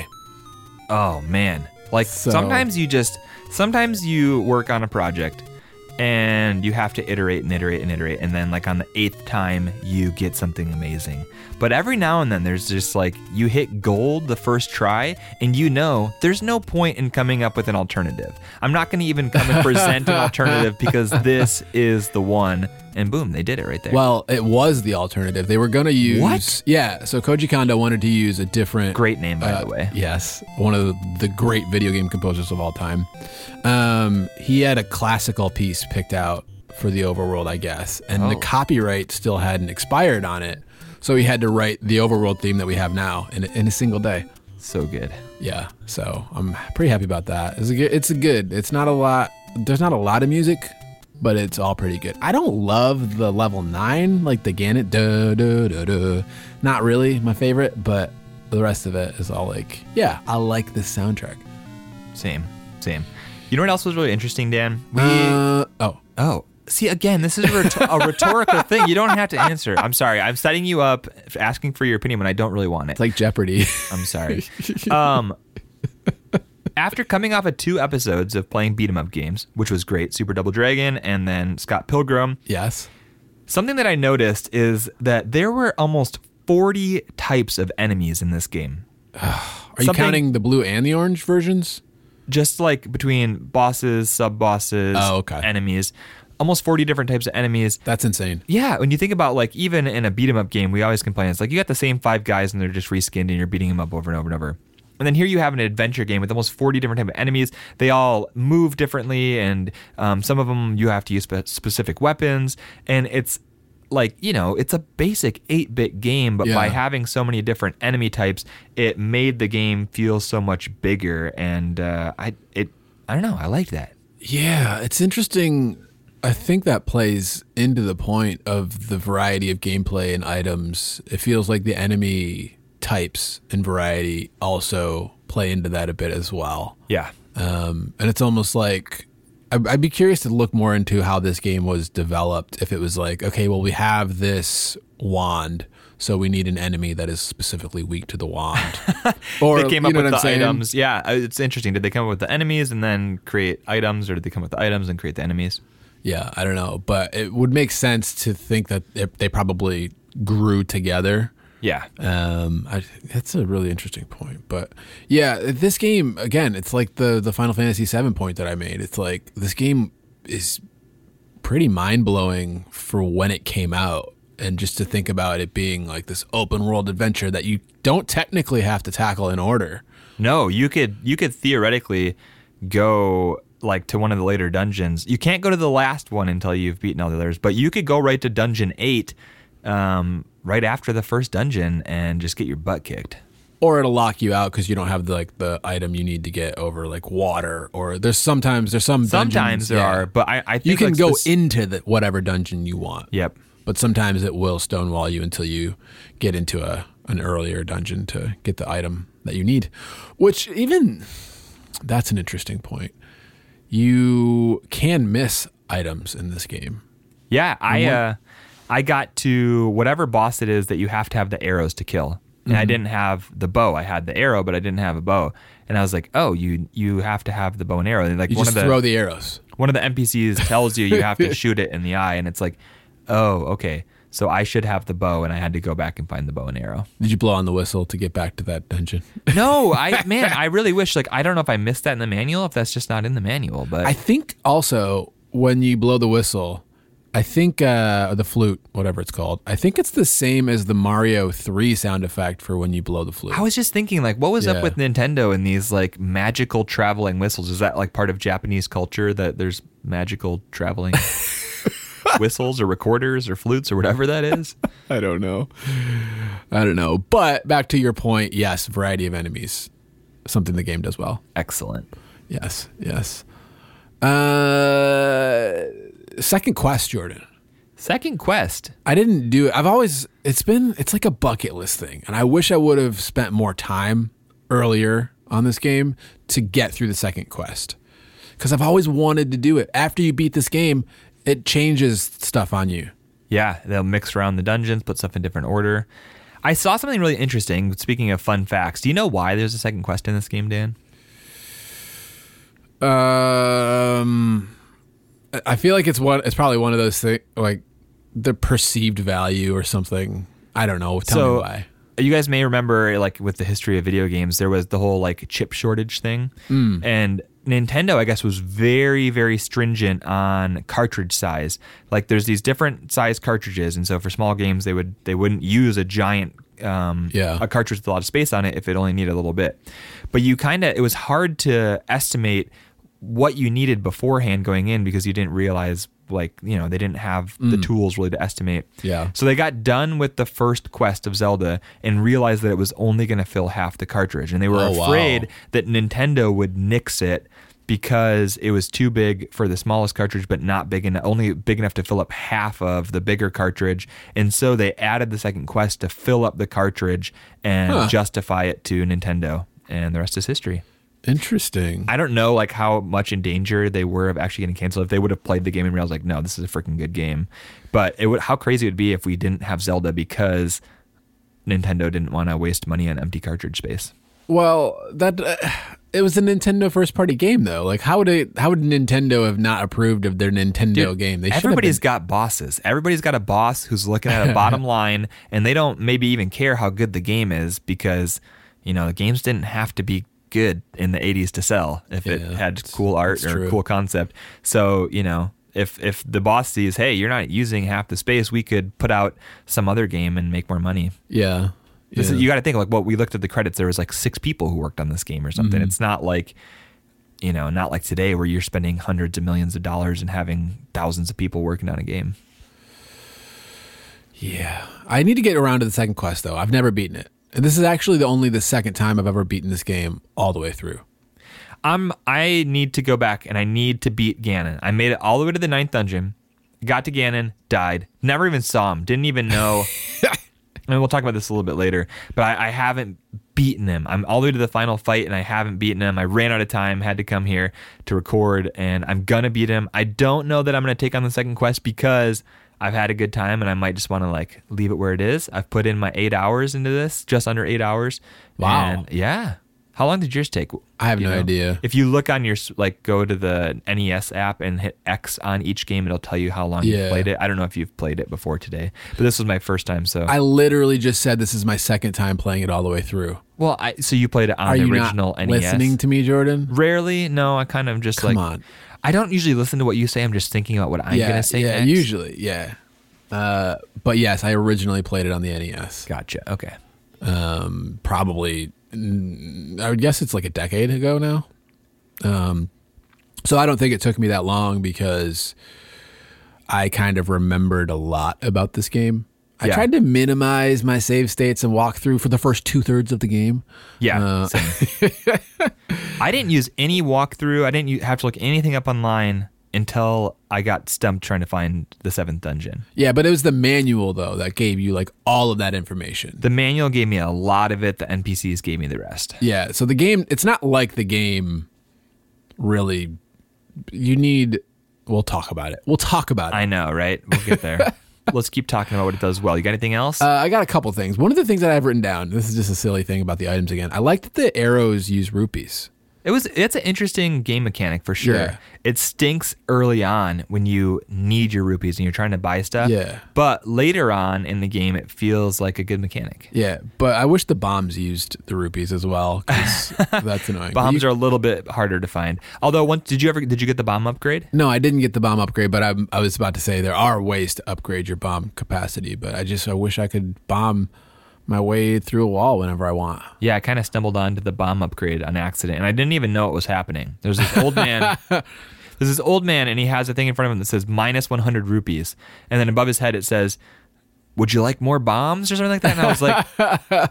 Oh man, like So- sometimes you just sometimes you work on a project and you have to iterate and iterate and iterate, and then like on the eighth time you get something amazing. But every now and then there's just like you hit gold the first try, and you know there's no point in coming up with an alternative. I'm not going to even come and present an alternative because this is the one, and boom, they did it right there. Well, it was the alternative. They were going to use... What? Yeah, so Koji Kondo wanted to use a different... Great name, by uh, the way. Yes, one of the, the great video game composers of all time. Um, he had a classical piece picked out for the overworld, I guess, and the Oh. copyright still hadn't expired on it. So he had to write the overworld theme that we have now in, in a single day. So good. Yeah, so I'm pretty happy about that. It's a good. It's a good. It's not a lot. There's not a lot of music, but it's all pretty good. I don't love the level nine, like the Ganon. Duh, duh, duh, duh. Not really my favorite, but the rest of it is all like, yeah, I like this soundtrack. Same, same. You know what else was really interesting, Dan? We Uh, oh, Oh, see, again, this is a, rhetor- a rhetorical thing. You don't have to answer. I'm sorry. I'm setting you up, asking for your opinion when I don't really want it. it's like Jeopardy. I'm sorry. Um, after coming off of two episodes of playing beat 'em up games, which was great, Super Double Dragon and then Scott Pilgrim, Yes. something that I noticed is that there were almost forty types of enemies in this game. Are you Something- counting the blue and the orange versions? Just like between bosses, sub-bosses, Oh, okay. enemies, almost forty different types of enemies. That's insane. Yeah, when you think about like even in a beat 'em up game, we always complain. It's like you got the same five guys and they're just reskinned and you're beating them up over and over and over. And then here you have an adventure game with almost forty different type of enemies. They all move differently, and um, some of them you have to use spe- specific weapons. And it's like, you know, it's a basic eight-bit game, but Yeah. by having so many different enemy types, it made the game feel so much bigger. And uh, I, it, I don't know, I liked that. Yeah, it's interesting. I think that plays into the point of the variety of gameplay and items. It feels like the enemy types and variety also play into that a bit as well. Yeah. Um, and it's almost like I'd, I'd be curious to look more into how this game was developed. If it was like, okay, well, we have this wand, so we need an enemy that is specifically weak to the wand. Or They came you up know with what the I'm saying? items. Yeah, uh, it's interesting. Did they come up with the enemies and then create items, or did they come up with the items and create the enemies? Yeah, I don't know, but it would make sense to think that it, they probably grew together. Yeah. Um, I, that's a really interesting point. But yeah, this game again, it's like the the Final Fantasy seven point that I made. It's like this game is pretty mind blowing for when it came out, and just to think about it being like this open world adventure that you don't technically have to tackle in order. No, you could you could theoretically go like to one of the later dungeons. You can't go to the last one until you've beaten all the others, but you could go right to dungeon eight um, right after the first dungeon and just get your butt kicked. Or it'll lock you out because you don't have the, like the item you need to get over like water. Or there's sometimes there's some Sometimes dungeons, there yeah. are, but I, I think You can like go spec- into the whatever dungeon you want. Yep. But sometimes it will stonewall you until you get into a an earlier dungeon to get the item that you need. Which even that's an interesting point. You can miss items in this game. Yeah, I uh, I got to whatever boss it is that you have to have the arrows to kill. And Mm-hmm. I didn't have the bow. I had the arrow, but I didn't have a bow. And I was like, "Oh, you you have to have the bow and arrow." And like You one just of the throw the arrows. one of the N P Cs tells you you have to shoot it in the eye, and it's like, "Oh, okay. So I should have the bow," and I had to go back and find the bow and arrow. Did you blow on the whistle to get back to that dungeon? No, I man, I really wish like I don't know if I missed that in the manual, if that's just not in the manual, but I think also when you blow the whistle, I think uh, or the flute, whatever it's called, I think it's the same as the Mario three sound effect for when you blow the flute. I was just thinking, like, what was Yeah. up with Nintendo and these like magical traveling whistles? Is that like part of Japanese culture that there's magical traveling whistles or recorders or flutes or whatever that is? I don't know. I don't know. But back to your point, yes, variety of enemies, something the game does well. Excellent. Yes, yes. Uh, second quest, Jordan. Second quest. I didn't do it. I've always, it's been, it's like a bucket list thing. And I wish I would have spent more time earlier on this game to get through the second quest. Because I've always wanted to do it. After you beat this game, it changes stuff on you. Yeah, they'll mix around the dungeons, put stuff in different order. I saw something really interesting. Speaking of fun facts, do you know why there's a second quest in this game, Dan? Um, I feel like it's one. It's probably one of those things, like the perceived value or something. I don't know. Tell so, me why. You guys may remember, like with the history of video games, there was the whole like chip shortage thing, Mm. and Nintendo, I guess, was very, very stringent on cartridge size. Like, there's these different size cartridges, and so for small games, they would they wouldn't use a giant um, Yeah. a cartridge with a lot of space on it if it only needed a little bit. But you kind of it was hard to estimate what you needed beforehand going in because you didn't realize, like, you know, they didn't have the tools really to estimate. Yeah. So they got done with the first quest of Zelda and realized that it was only going to fill half the cartridge. And they were Oh, wow. afraid that Nintendo would nix it because it was too big for the smallest cartridge, but not big enough, only big enough to fill up half of the bigger cartridge. And so they added the second quest to fill up the cartridge and Huh. justify it to Nintendo. And the rest is history. Interesting. I don't know like how much in danger they were of actually getting canceled. If they would have played the game and realized like, no, this is a freaking good game. But it would how crazy it would be if we didn't have Zelda because Nintendo didn't want to waste money on empty cartridge space. Well, that uh, it was a Nintendo first party game though. Like how would it, how would Nintendo have not approved of their Nintendo Dude, game? They should have everybody's been- got bosses. Everybody's got a boss who's looking at a bottom line, and they don't maybe even care how good the game is because, you know, the games didn't have to be good in the eighties to sell if it Yeah, had that's- cool art that's or true. cool concept. So, you know, if if the boss sees, hey, you're not using half the space, we could put out some other game and make more money. Yeah. This yeah. is, you got to think like what we looked at the credits. There was like six people who worked on this game or something. Mm-hmm. It's not like, you know, not like today where you're spending hundreds of millions of dollars and having thousands of people working on a game. Yeah. I need to get around to the second quest, though. I've never beaten it. And this is actually the only the second time I've ever beaten this game all the way through. I'm, I need to go back, and I need to beat Ganon. I made it all the way to the ninth dungeon, got to Ganon, died. Never even saw him. Didn't even know. And we'll talk about this a little bit later. But I, I haven't beaten him. I'm all the way to the final fight, and I haven't beaten him. I ran out of time, had to come here to record, and I'm going to beat him. I don't know that I'm going to take on the second quest because I've had a good time, and I might just want to like leave it where it is. I've put in my eight hours into this, just under eight hours. Wow. And yeah. How long did yours take? I have You no know? idea. If you look on your, like, go to the N E S app and hit X on each game, it'll tell you how long Yeah. you've played it. I don't know if you've played it before today, but this was my first time. So, I literally just said this is my second time playing it all the way through. well, I so you played it on Are the you original not N E S. listening to me, Jordan? Rarely, no. I kind of just Come like. on. I don't usually listen to what you say. I'm just thinking about what I'm yeah, gonna say yeah, next. usually, yeah. Uh, but yes, I originally played it on the N E S. Gotcha. Okay. Um, probably, mm, I would guess it's like a decade ago now. Um, so I don't think it took me that long because I kind of remembered a lot about this game. I Yeah. tried to minimize my save states and walk through for the first two thirds of the game. Yeah. Uh, same. I didn't use any walkthrough. I didn't u- have to look anything up online until I got stumped trying to find the seventh dungeon. Yeah, but it was the manual though that gave you like all of that information. The manual gave me a lot of it. The N P Cs gave me the rest. Yeah, so the game, it's not like the game really, you need, we'll talk about it. We'll talk about it. I know, right? We'll get there. Let's keep talking about what it does well. You got anything else? Uh, I got a couple things. One of the things that I've written down, this is just a silly thing about the items again. I like that the arrows use rupees. It was. It's an interesting game mechanic for sure. Yeah. It stinks early on when you need your rupees and you're trying to buy stuff. Yeah. But later on in the game, it feels like a good mechanic. Yeah, but I wish the bombs used the rupees as well, because that's annoying. Bombs You- are a little bit harder to find. Although, once did you ever did you get the bomb upgrade? No, I didn't get the bomb upgrade, but I, I was about to say there are ways to upgrade your bomb capacity, but I just I wish I could bomb my way through a wall whenever I want. Yeah, I kind of stumbled onto the bomb upgrade on accident, and I didn't even know it was happening. There's this old man. There's this old man, and he has a thing in front of him that says minus one hundred rupees, and then above his head it says, "Would you like more bombs?" or something like that. And I was like,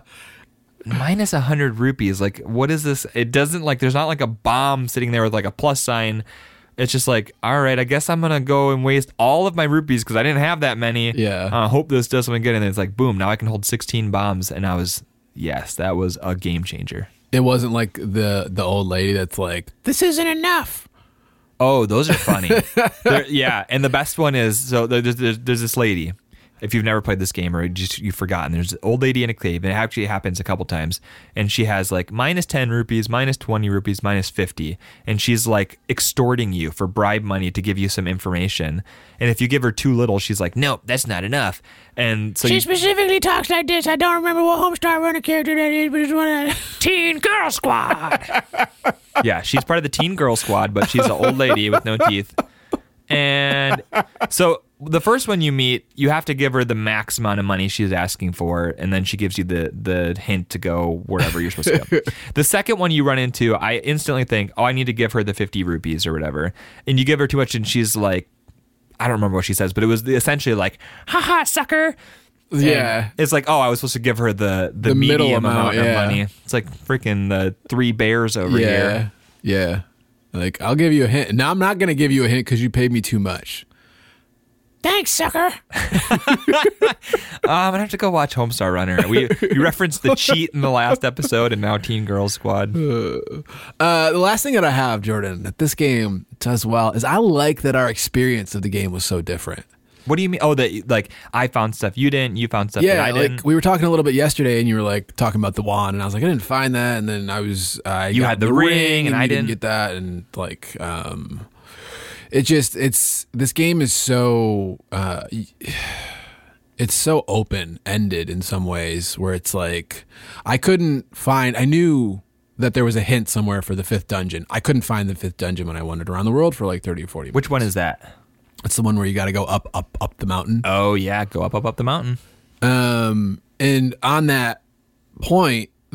minus one hundred rupees. Like, what is this? It doesn't like. There's not like a bomb sitting there with like a plus sign. It's just like, all right, I guess I'm gonna go and waste all of my rupees because I didn't have that many. Yeah. Uh, hope this does something good, and then it's like, boom! Now I can hold sixteen bombs, and I was, yes, that was a game changer. It wasn't like the the old lady that's like, this isn't enough. Oh, those are funny. They're- yeah, and the best one is so there's, there's there's this lady. If you've never played this game or just you've forgotten, there's an old lady in a cave, and it actually happens a couple times. And she has like minus ten rupees, minus twenty rupees, minus fifty, and she's like extorting you for bribe money to give you some information. And if you give her too little, she's like, "Nope, that's not enough." And so She you, specifically talks like this. I don't remember what Homestar Runner character that is, but it's one of the Teen Girl Squad. yeah, she's part of the teen girl squad, but she's an old lady with no teeth. And so the first one you meet, you have to give her the max amount of money she's asking for, and then she gives you the the hint to go wherever you're supposed to go. The second one you run into, I instantly think, oh, I need to give her the fifty rupees or whatever. And you give her too much, and she's like, I don't remember what she says, but it was essentially like, haha, sucker. And Yeah. it's like, oh, I was supposed to give her the the, The middle medium amount, amount, of yeah. money. It's like freaking the three bears over yeah. here. Yeah. Like, I'll give you a hint. Now, I'm not going to give you a hint because you paid me too much. Thanks, sucker. Uh, I'm gonna have to go watch Homestar Runner. We we referenced the cheat in the last episode, and now Teen Girl Squad. Uh, the last thing that I have, Jordan, that this game does well is I like that our experience of the game was so different. What do you mean? Oh, that like I found stuff you didn't, you found stuff that Yeah, I didn't. like we were talking a little bit yesterday, and you were like talking about the wand, and I was like, I didn't find that, and then I was, I You got had the ring, and I you didn't. get that, and like, um, it just, it's this game is so, uh, it's so open ended in some ways, where it's like I couldn't find, I knew that there was a hint somewhere for the fifth dungeon. I couldn't find the fifth dungeon when I wandered around the world for like thirty or forty. Which one is that? It's the one where you got to go up, up, up the mountain. Oh yeah, go up, up, up the mountain. Um, and on that point,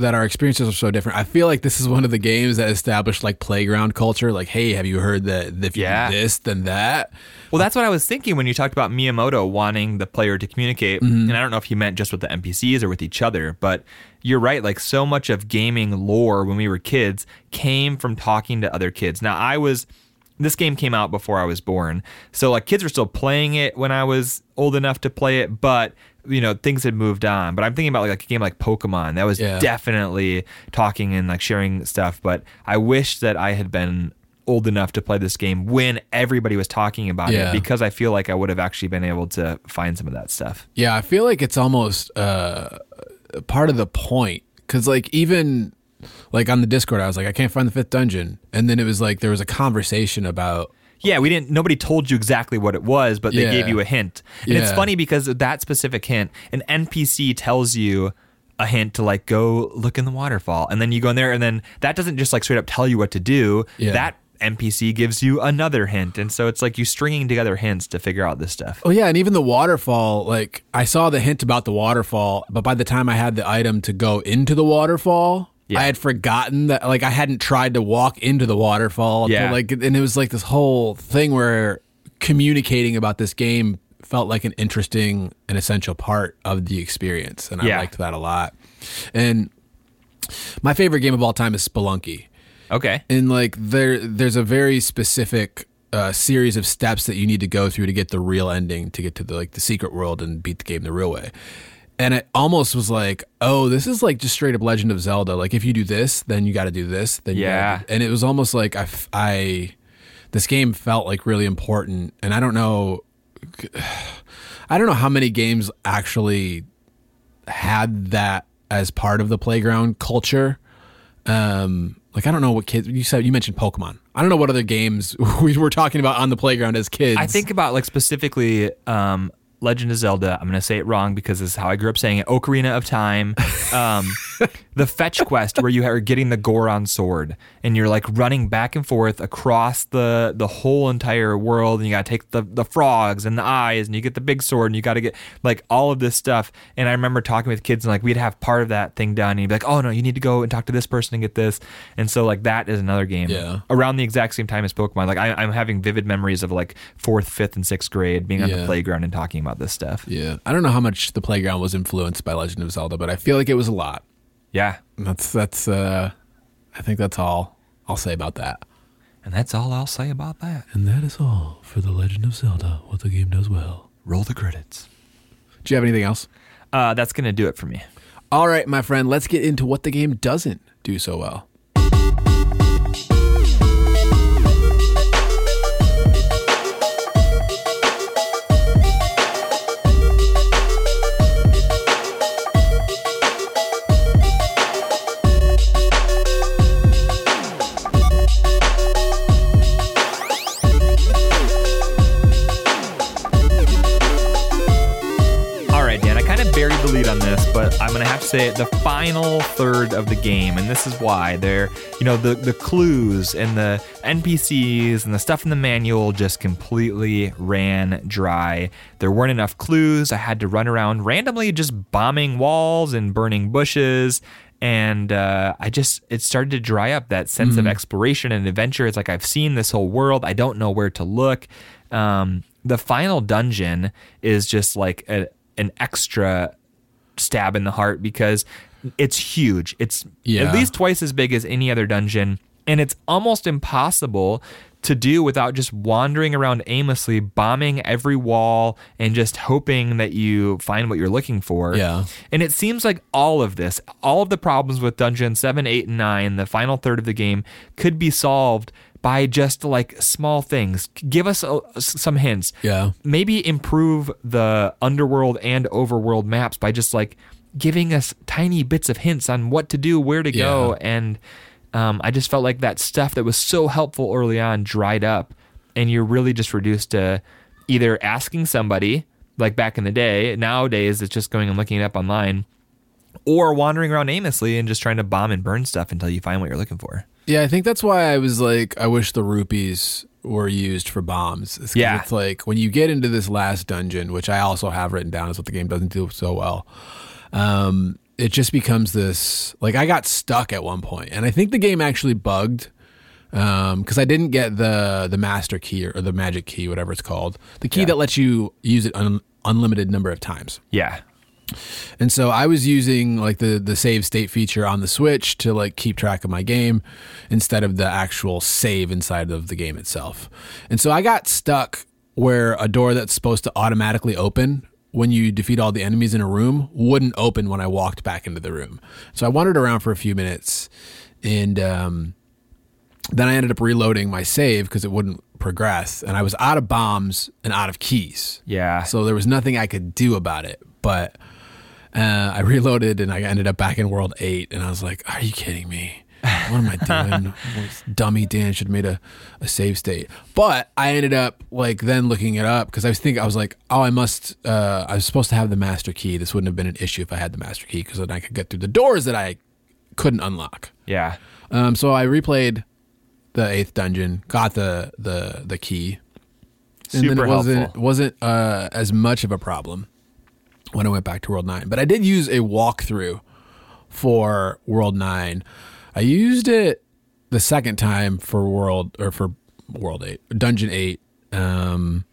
that our experiences are so different. I feel like this is one of the games that established like playground culture. Like, hey, have you heard that if you Yeah. do this, then that? Well, that's what I was thinking when you talked about Miyamoto wanting the player to communicate. Mm-hmm. And I don't know if he meant just with the N P Cs or with each other, but you're right. Like, so much of gaming lore when we were kids came from talking to other kids. Now, I was, this game came out before I was born. So, like, kids were still playing it when I was old enough to play it, but, you know, things had moved on. But I'm thinking about, like, a game like Pokemon. That was Yeah. definitely talking and, like, sharing stuff. But I wish that I had been old enough to play this game when everybody was talking about Yeah. it, because I feel like I would have actually been able to find some of that stuff. Yeah, I feel like it's almost uh, part of the point. Because, like, even like on the Discord, I was like, I can't find the fifth dungeon. And then it was like there was a conversation about. Yeah, we didn't. Nobody told you exactly what it was, but they Yeah. gave you a hint. And it's Yeah. funny because of that specific hint, an N P C tells you a hint to like go look in the waterfall, and then you go in there, and then that doesn't just like straight up tell you what to do. Yeah. That N P C gives you another hint, and so it's like you stringing together hints to figure out this stuff. Oh yeah, and even the waterfall, like I saw the hint about the waterfall, but by the time I had the item to go into the waterfall, Yeah. I had forgotten that, like I hadn't tried to walk into the waterfall. to, Yeah. like, and it was like this whole thing where communicating about this game felt like an interesting and essential part of the experience, and I Yeah. liked that a lot. And my favorite game of all time is Spelunky. Okay. And like there there's a very specific uh, series of steps that you need to go through to get the real ending, to get to the like the secret world and beat the game the real way. And it almost was like, oh, this is like just straight up Legend of Zelda. Like if you do this, then you got to do this. Then you Yeah. gotta do- and it was almost like I, f- I this game felt like really important. And I don't know, I don't know how many games actually had that as part of the playground culture. Um, like I don't know what kids you said. You mentioned Pokemon. I don't know what other games we were talking about on the playground as kids. I think about like specifically um, Legend of Zelda. I'm going to say it wrong because this is how I grew up saying it. Ocarina of Time. Um, the fetch quest where you are getting the Goron sword and you're like running back and forth across the the whole entire world, and you got to take the, the frogs and the eyes, and you get the big sword, and you got to get like all of this stuff. And I remember talking with kids, and like we'd have part of that thing done, and you'd be like, oh no, you need to go and talk to this person and get this. And so like that is another game. Yeah. Around the exact same time as Pokemon. Like I, I'm having vivid memories of like fourth, fifth, and sixth grade being on Yeah. the playground and talking about this stuff. Yeah, I don't know how much the playground was influenced by Legend of Zelda, but I feel like it was a lot. Yeah. That's that's. Uh, I think that's all I'll say about that. And that's all I'll say about that. And that is all for the Legend of Zelda. What the game does well. Roll the credits. Do you have anything else? Uh, that's going to do it for me. All right, my friend. Let's get into what the game doesn't do so well. All right, Dan, I kind of buried the lead on this, but I'm going to have to say it, the final third of the game, and this is why they're, you know, the, the clues and the N P Cs and the stuff in the manual just completely ran dry. There weren't enough clues. I had to run around randomly just bombing walls and burning bushes. And uh, I just, it started to dry up that sense of exploration and adventure. It's like, I've seen this whole world. I don't know where to look. Um, the final dungeon is just like a, an extra stab in the heart because it's huge. It's Yeah. at least twice as big as any other dungeon. And it's almost impossible to do without just wandering around aimlessly, bombing every wall and just hoping that you find what you're looking for. Yeah. And it seems like all of this, all of the problems with Dungeon seven, eight, and nine, the final third of the game, could be solved by just like small things. Give us uh, some hints. Yeah. Maybe improve the underworld and overworld maps by just like giving us tiny bits of hints on what to do, where to go. Yeah. And um, I just felt like that stuff that was so helpful early on dried up, and you're really just reduced to either asking somebody, like back in the day. Nowadays, it's just going and looking it up online, or wandering around aimlessly and just trying to bomb and burn stuff until you find what you're looking for. Yeah, I think that's why I was like, I wish the rupees were used for bombs. It's 'cause Yeah. It's like when you get into this last dungeon, which I also have written down as what the game doesn't do so well. Um, it just becomes this, like I got stuck at one point, and I think the game actually bugged um, because I didn't get the the master key or, or the magic key, whatever it's called, the key Yeah. that lets you use it an unlimited number of times. Yeah. And so I was using like the the save state feature on the Switch to like keep track of my game instead of the actual save inside of the game itself. And so I got stuck where a door that's supposed to automatically open when you defeat all the enemies in a room wouldn't open when I walked back into the room. So I wandered around for a few minutes, and um, then I ended up reloading my save because it wouldn't progress, and I was out of bombs and out of keys. Yeah. So there was nothing I could do about it. But uh, I reloaded, and I ended up back in World eight, and I was like, are you kidding me? What am I doing? Dummy Dan should have made a, a save state. But I ended up like then looking it up because I was thinking, I was like, oh, I must, uh, I was supposed to have the master key. This wouldn't have been an issue if I had the master key because then I could get through the doors that I couldn't unlock. Yeah. Um, so I replayed the eighth dungeon, got the the the key, and Super then it wasn't helpful. wasn't uh, as much of a problem when I went back to World nine. But I did use a walkthrough for World nine. I used it the second time for World or for World eight, Dungeon eight. Um,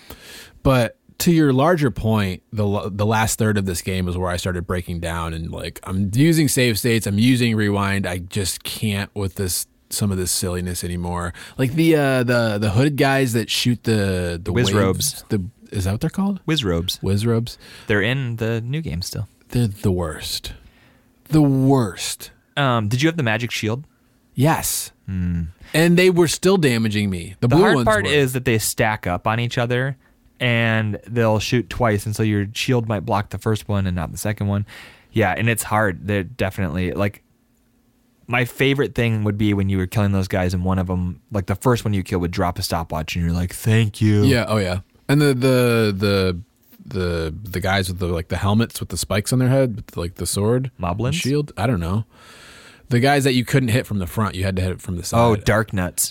but to your larger point, the the last third of this game is where I started breaking down, and like I'm using save states, I'm using rewind. I just can't with this some of this silliness anymore. Like the uh, the the hooded guys that shoot the the Whiz waves, robes. The is that what they're called? Whiz robes. Whiz robes. They're in the new game still. They're the worst. The worst. Um, did you have the magic shield? Yes. And they were still damaging me. The, The blue hard ones part were. is that they stack up on each other, and they'll shoot twice, and so your shield might block the first one and not the second one. Yeah, and it's hard. They're definitely like my favorite thing would be when you were killing those guys, and one of them, like the first one you kill, would drop a stopwatch, and you're like, "Thank you." Yeah. Oh yeah. And the the the the the guys with the like the helmets with the spikes on their head, with like the sword, Moblins? and shield. I don't know. The guys that you couldn't hit from the front, you had to hit it from the side. Oh, dark nuts.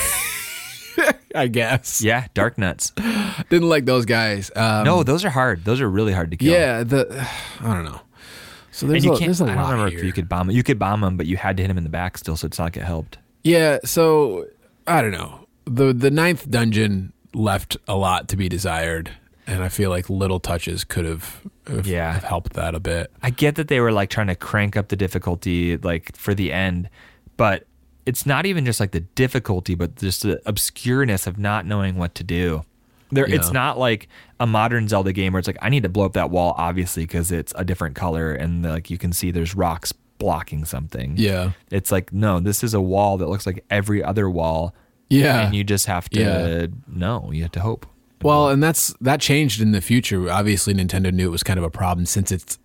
I guess. Yeah, dark nuts. Didn't like those guys. Um, No, those are hard. Those are really hard to kill. Yeah. The I don't know. So there's and you a, can't. there's a I don't lot remember here. if you could bomb him. You could bomb him, but you had to hit him in the back still, so it's not like it helped. Yeah, so I don't know. The the ninth dungeon left a lot to be desired, and I feel like little touches could have, have, Yeah. have helped that a bit. I get that they were like trying to crank up the difficulty like for the end, but it's not even just like the difficulty, but just the obscureness of not knowing what to do. There, Yeah. it's not like a modern Zelda game where it's like I need to blow up that wall, obviously, because it's a different color and like you can see there's rocks blocking something. Yeah. It's like no, this is a wall that looks like every other wall. Yeah. and you just have to Yeah. know. You have to hope. Well, and that's that changed in the future. Obviously, Nintendo knew it was kind of a problem since it's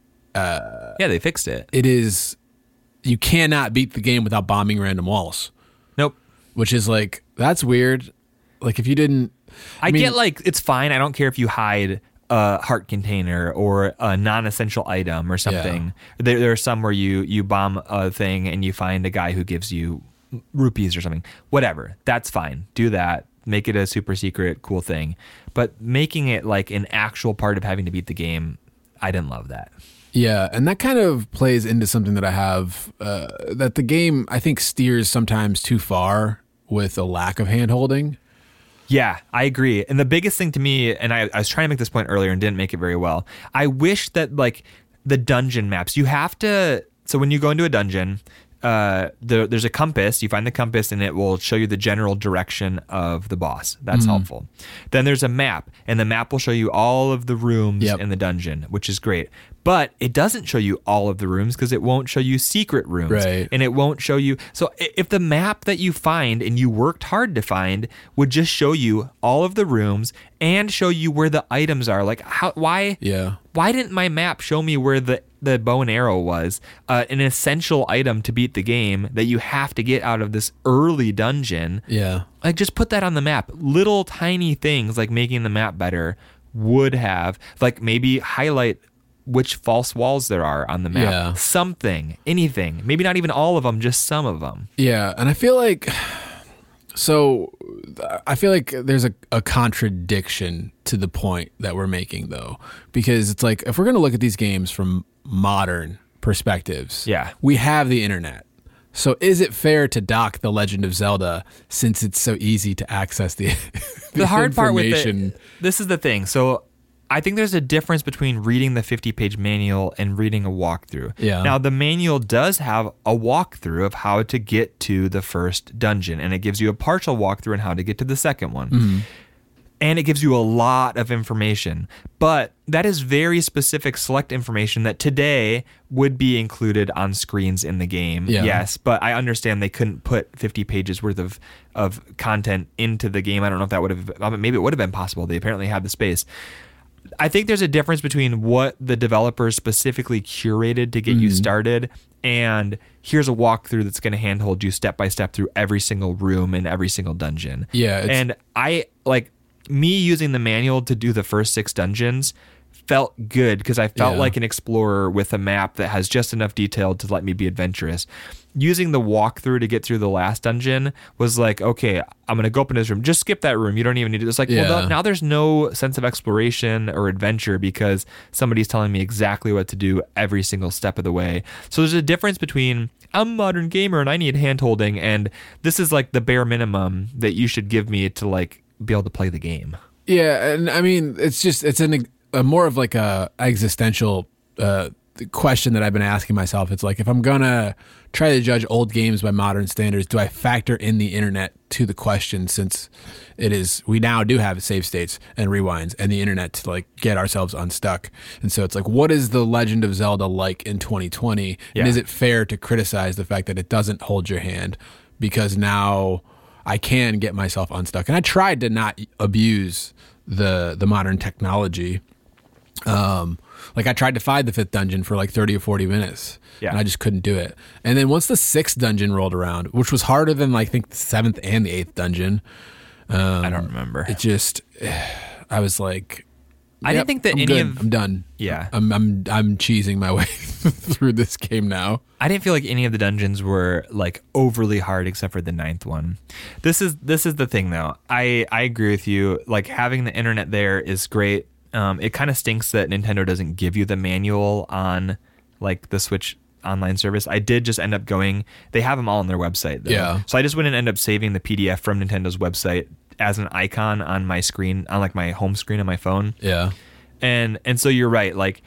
Yeah, they fixed it. it is you cannot beat the game without bombing random walls, Nope. which is like that's weird. Like if you didn't, I, mean, get like it's fine. I don't care if you hide a heart container or a non-essential item or something. There, there are some where you you bomb a thing and you find a guy who gives you rupees or something. Whatever, that's fine. Do that. Make it a super secret, cool thing. But making it like an actual part of having to beat the game, I didn't love that. Yeah, and that kind of plays into something that I have uh, that the game I think steers sometimes too far with a lack of hand holding. Yeah, I agree. And the biggest thing to me, and I, I was trying to make this point earlier and didn't make it very well. I wish that like the dungeon maps, you have to. So when you go into a dungeon, uh, the, there's a compass. You find the compass, and it will show you the general direction of the boss. That's helpful. Then there's a map, and the map will show you all of the rooms Yep. in the dungeon, which is great. But it doesn't show you all of the rooms because it won't show you secret rooms. Right. And it won't show you. So i- if the map that you find and you worked hard to find would just show you all of the rooms and show you where the items are, like how, why, Yeah. why didn't my map show me where the, the bow and arrow was, uh, an essential item to beat the game that you have to get out of this early dungeon? Yeah. Like just put that on the map. Little tiny things like making the map better would have, like maybe highlight which false walls there are on the map. Yeah. Something, anything. Maybe not even all of them, just some of them. Yeah, and I feel like so I feel like there's a, a contradiction to the point that we're making though, because it's like if we're gonna look at these games from modern perspectives. Yeah. We have the internet. So is it fair to dock The Legend of Zelda since it's so easy to access the, the, the hard part with information? it, this is the thing. So I think there's a difference between reading the fifty-page manual and reading a walkthrough. Yeah. Now, the manual does have a walkthrough of how to get to the first dungeon, and it gives you a partial walkthrough on how to get to the second one. Mm-hmm. And it gives you a lot of information, but that is very specific select information that today would be included on screens in the game. Yeah. Yes, but I understand they couldn't put fifty pages worth of, of content into the game. I don't know if that would have, I mean, maybe it would have been possible. They apparently had the space. I think there's a difference between what the developers specifically curated to get mm-hmm. you started and here's a walkthrough that's going to handhold you step by step through every single room and every single dungeon. Yeah. It's, and I like me using the manual to do the first six dungeons felt good because I felt yeah. like an explorer with a map that has just enough detail to let me be adventurous. Using the walkthrough to get through the last dungeon was like, okay, I'm going to go up in this room. Just skip that room. You don't even need to. It's like, yeah. well, now there's no sense of exploration or adventure because somebody's telling me exactly what to do every single step of the way. So there's a difference between I'm a modern gamer and I need hand-holding, and this is like the bare minimum that you should give me to like be able to play the game. Yeah, and I mean, it's just, it's an, a more of like a existential uh, question that I've been asking myself. It's like, if I'm going to try to judge old games by modern standards, do I factor in the internet to the question, since it is, we now do have save states and rewinds and the internet to like get ourselves unstuck. And so it's like, what is The Legend of Zelda like in twenty twenty? Yeah. And is it fair to criticize the fact that it doesn't hold your hand? Because now I can get myself unstuck. And I tried to not abuse the the modern technology. Um, like I tried to find the fifth dungeon for like thirty or forty minutes. Yeah. And I just couldn't do it. And then once the sixth dungeon rolled around, which was harder than like, I think the seventh and the eighth dungeon. Um, I don't remember. It just, I was like, I yep, didn't think that I'm any good. of I'm done. Yeah. I'm I'm I'm cheesing my way through this game now. I didn't feel like any of the dungeons were like overly hard except for the ninth one. This is this is the thing though. I, I agree with you. Like having the internet there is great. Um, it kind of stinks that Nintendo doesn't give you the manual on like the Switch online service. I did just end up going, they have them all on their website though. Yeah. So I just went and ended up saving the P D F from Nintendo's website as an icon on my screen, on like my home screen on my phone. Yeah. And and so you're right. Like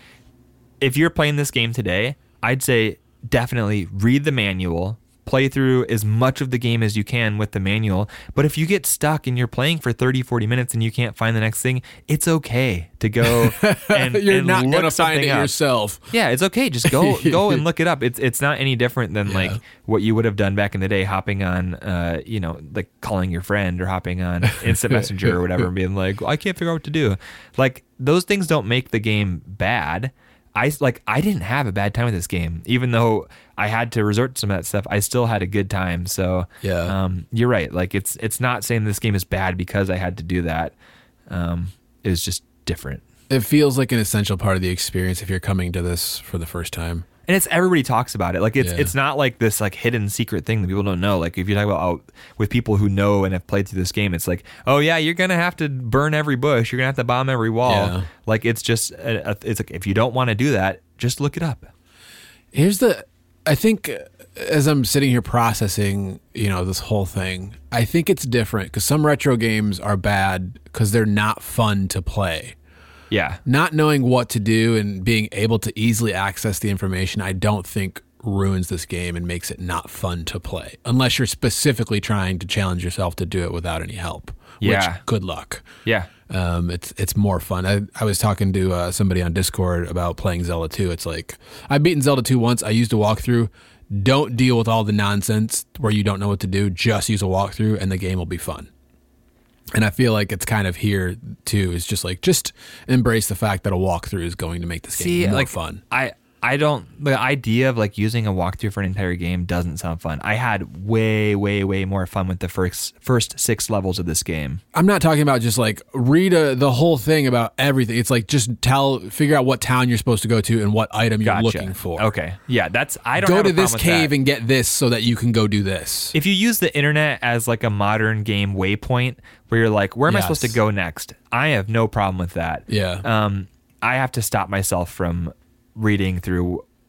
if you're playing this game today, I'd say definitely read the manual, play through as much of the game as you can with the manual. But if you get stuck and you're playing for thirty, forty minutes and you can't find the next thing, it's okay to go and, You're and not look going to something find it up. yourself. Yeah, it's okay. Just go go and look it up. It's it's not any different than Yeah. like what you would have done back in the day, hopping on, uh, you know, like calling your friend or hopping on Instant Messenger or whatever and being like, well, I can't figure out what to do. Like those things don't make the game bad. I like I didn't have a bad time with this game, even though I had to resort to some of that stuff. I still had a good time. So Yeah. um, you're right. Like it's it's not saying this game is bad because I had to do that. Um, it was just different. It feels like an essential part of the experience if you're coming to this for the first time. And it's everybody talks about it. Like it's Yeah. it's not like this like hidden secret thing that people don't know. Like if you talk about oh, with people who know and have played through this game, it's like, oh yeah, you're gonna have to burn every bush. You're gonna have to bomb every wall. Yeah. Like it's just a, a, it's like if you don't want to do that, just look it up. Here's the, I think uh, as I'm sitting here processing, you know, this whole thing, I think it's different because some retro games are bad because they're not fun to play. Yeah. Not knowing what to do and being able to easily access the information, I don't think ruins this game and makes it not fun to play, unless you're specifically trying to challenge yourself to do it without any help. Yeah. Which, good luck. Yeah. Um, it's it's more fun. I, I was talking to uh, somebody on Discord about playing Zelda two. It's like, I've beaten Zelda two once. I used a walkthrough. Don't deal with all the nonsense where you don't know what to do. Just use a walkthrough and the game will be fun. And I feel like it's kind of here too. It's just like, just embrace the fact that a walkthrough is going to make this See, game more like fun. I I don't the idea of like using a walkthrough for an entire game doesn't sound fun. I had way way way more fun with the first first six levels of this game. I'm not talking about just like read a, the whole thing about everything. It's like just tell, figure out what town you're supposed to go to and what item you're Gotcha. looking for. Okay, yeah, that's I don't Go have to a problem this with cave that. and get this so that you can go do this. If you use the internet as like a modern game waypoint where you're like, where am I Yes. supposed to go next? I have no problem with that. Yeah. Um, I have to stop myself from reading through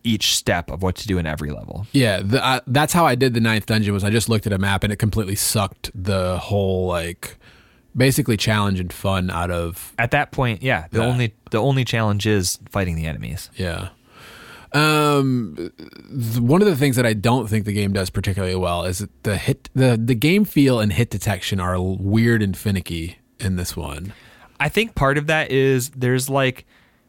each step of what to do in every level. Yeah, the, uh, that's how I did the ninth dungeon. Was I just looked at a map and it completely sucked the whole like basically challenge and fun out of. At that point, yeah, the Yeah. only the only challenge is fighting the enemies. Yeah. Um, th- one of the things that I don't think the game does particularly well is that the hit, the the game feel and hit detection are weird and finicky in this one. I think part of that is there's like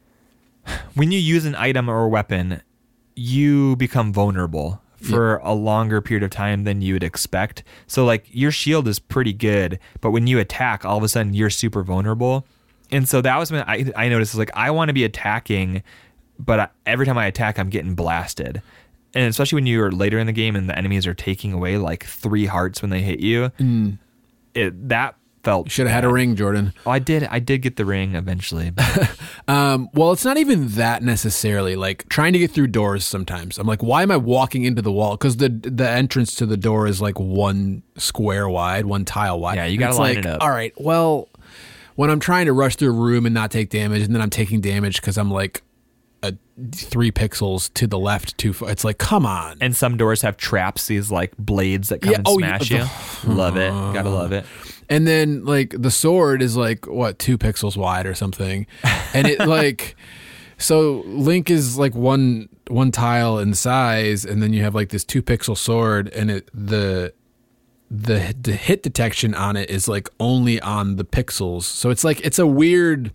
when you use an item or a weapon, you become vulnerable for a longer period of time than you would expect. So like your shield is pretty good, but when you attack, all of a sudden you're super vulnerable. And so that was when I I noticed like I want to be attacking, but I, every time I attack, I'm getting blasted. And especially when you're later in the game and the enemies are taking away like three hearts when they hit you, Mm. it that felt. Should have had a ring, Jordan. Oh, I did. I did get the ring eventually. Um, well, it's not even that necessarily. Like trying to get through doors sometimes. I'm like, why am I walking into the wall? Because the the entrance to the door is like one square wide, one tile wide. Yeah, you And gotta it's line like, it up. All right, well, when I'm trying to rush through a room and not take damage, and then I'm taking damage because I'm like a three pixels to the left too far. It's like, come on. And some doors have traps, these like blades that come Yeah, and oh, smash yeah, you. Love it. Gotta love it. And then like the sword is like what two pixels wide or something, and it like so Link is like one one tile in size, and then you have like this two pixel sword, and it the the the hit detection on it is like only on the pixels. So it's like it's a weird.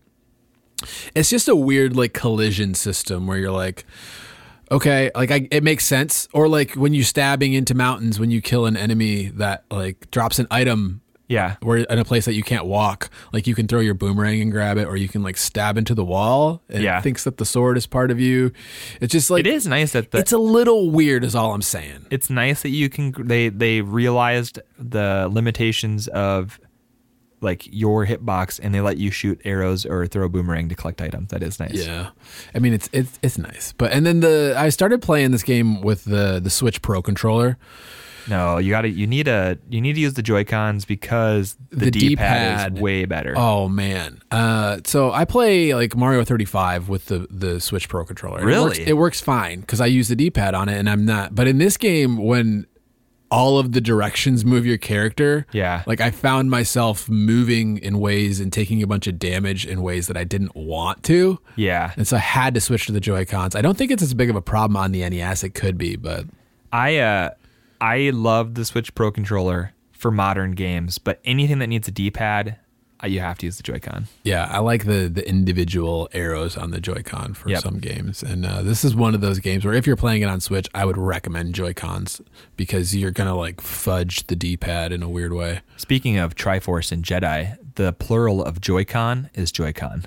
It's just a weird like collision system where you're like, okay, like I, it makes sense. Or like when you stabbing into mountains, when you kill an enemy that like drops an item. Yeah. Where in a place that you can't walk, like you can throw your boomerang and grab it, or you can like stab into the wall and Yeah. it thinks that the sword is part of you. It's just like It is nice that the, it's a little weird is all I'm saying. it's nice that you can they they realized the limitations of like your hitbox and they let you shoot arrows or throw a boomerang to collect items. That is nice. Yeah. I mean it's it's it's nice. But and then the I started playing this game with the the Switch Pro controller. No, you gotta you need a you need to use the Joy-Cons because the, The D-pad, D-pad. is way better. Oh man. Uh so I play like Mario thirty-five with the the Switch Pro controller. Really? It works, it works fine cuz I use the D-pad on it and I'm not. But in this game when all of the directions move your character. Yeah. Like I found myself moving in ways and taking a bunch of damage in ways that I didn't want to. Yeah. And so I had to switch to the Joy-Cons. I don't think it's as big of a problem on the N E S. It could be, but I uh I love the Switch Pro controller for modern games, but anything that needs a D-pad, uh, you have to use the Joy-Con. yeah, I like the the individual arrows on the Joy-Con for Yep. some games. And uh, this is one of those games where if you're playing it on Switch, I would recommend Joy-Cons because you're going to like fudge the D-pad in a weird way. Speaking of Triforce and Jedi, the plural of Joy-Con is Joy-Con.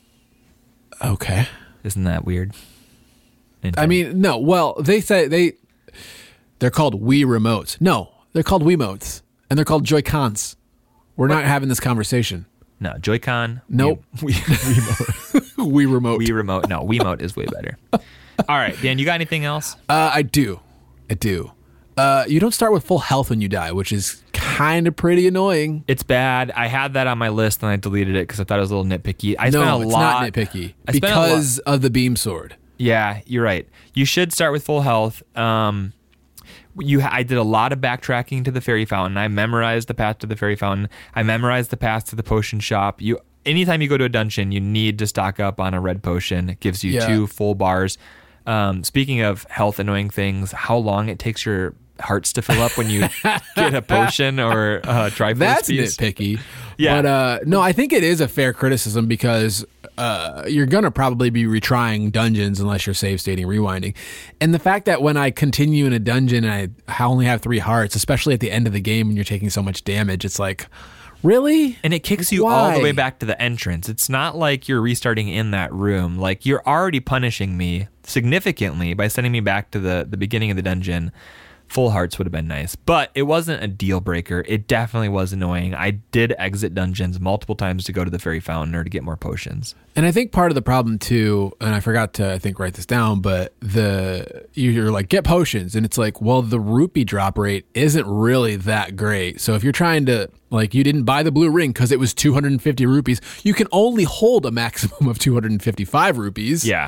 Okay. Isn't that weird? I mean, no. Well, they say they they're called Wii remotes. No, they're called Wiimotes, and they're called Joy-Cons. We're not having this conversation. no, Joy-Con. Nope. Wii, Wii, Wiimote. Wii remote. Wii remote. No, Wiimote is way better. All right, Dan, you got anything else? Uh, I do. I do. Uh, you don't start with full health when you die, which is kind of pretty annoying. It's bad. I had that on my list and I deleted it because I thought it was a little nitpicky. I spent no, a it's lot. not nitpicky I spent a because of the beam sword. Yeah, you're right. You should start with full health. Um, you, I did a lot of backtracking to the fairy fountain. I memorized the path to the fairy fountain. I memorized the path to the potion shop. You, anytime you go to a dungeon, you need to stock up on a red potion. It gives you Yeah. two full bars. Um, speaking of health annoying things, how long it takes your hearts to fill up when you get a potion or a Triforce That's piece. nitpicky. Yeah. But uh, no, I think it is a fair criticism because uh, you're going to probably be retrying dungeons unless you're save stating, rewinding. And the fact that when I continue in a dungeon and I only have three hearts, especially at the end of the game when you're taking so much damage, it's like, really? And it kicks you all the Why? way back to the entrance. It's not like you're restarting in that room. Like you're already punishing me significantly by sending me back to the, the beginning of the dungeon. Full hearts would have been nice, but it wasn't a deal breaker. It definitely was annoying. I did exit dungeons multiple times to go to the fairy fountain or to get more potions. And I think part of the problem too, and I forgot to I think write this down, but the you're like get potions, and it's like, well, the rupee drop rate isn't really that great. So if you're trying to like you didn't buy the blue ring because it was two hundred fifty rupees, you can only hold a maximum of two hundred fifty-five rupees. Yeah.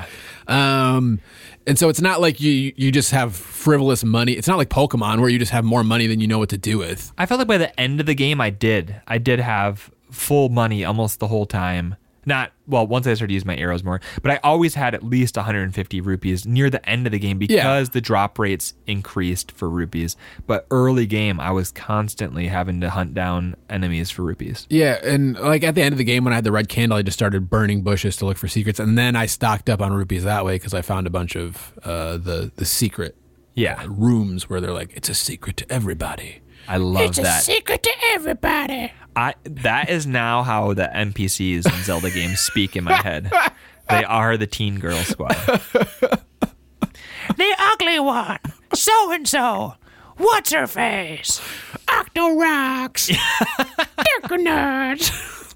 Um, and so it's not like you you just have frivolous money. It's not like Pokemon where you just have more money than you know what to do with. I felt like by the end of the game, I did. I did have full money almost the whole time. Not, well, once I started to use my arrows more, but I always had at least one hundred fifty rupees near the end of the game because Yeah. the drop rates increased for rupees. But early game, I was constantly having to hunt down enemies for rupees. Yeah, and like at the end of the game when I had the red candle, I just started burning bushes to look for secrets, and then I stocked up on rupees that way because I found a bunch of uh, the the secret Yeah, rooms where they're like, it's a secret to everybody. I love It's a that. secret to everybody. I that is now how the N P Cs in Zelda games speak in my head. They are the Teen Girl Squad. The ugly one. So and so. What's her face? Octorox. Dirkonuts.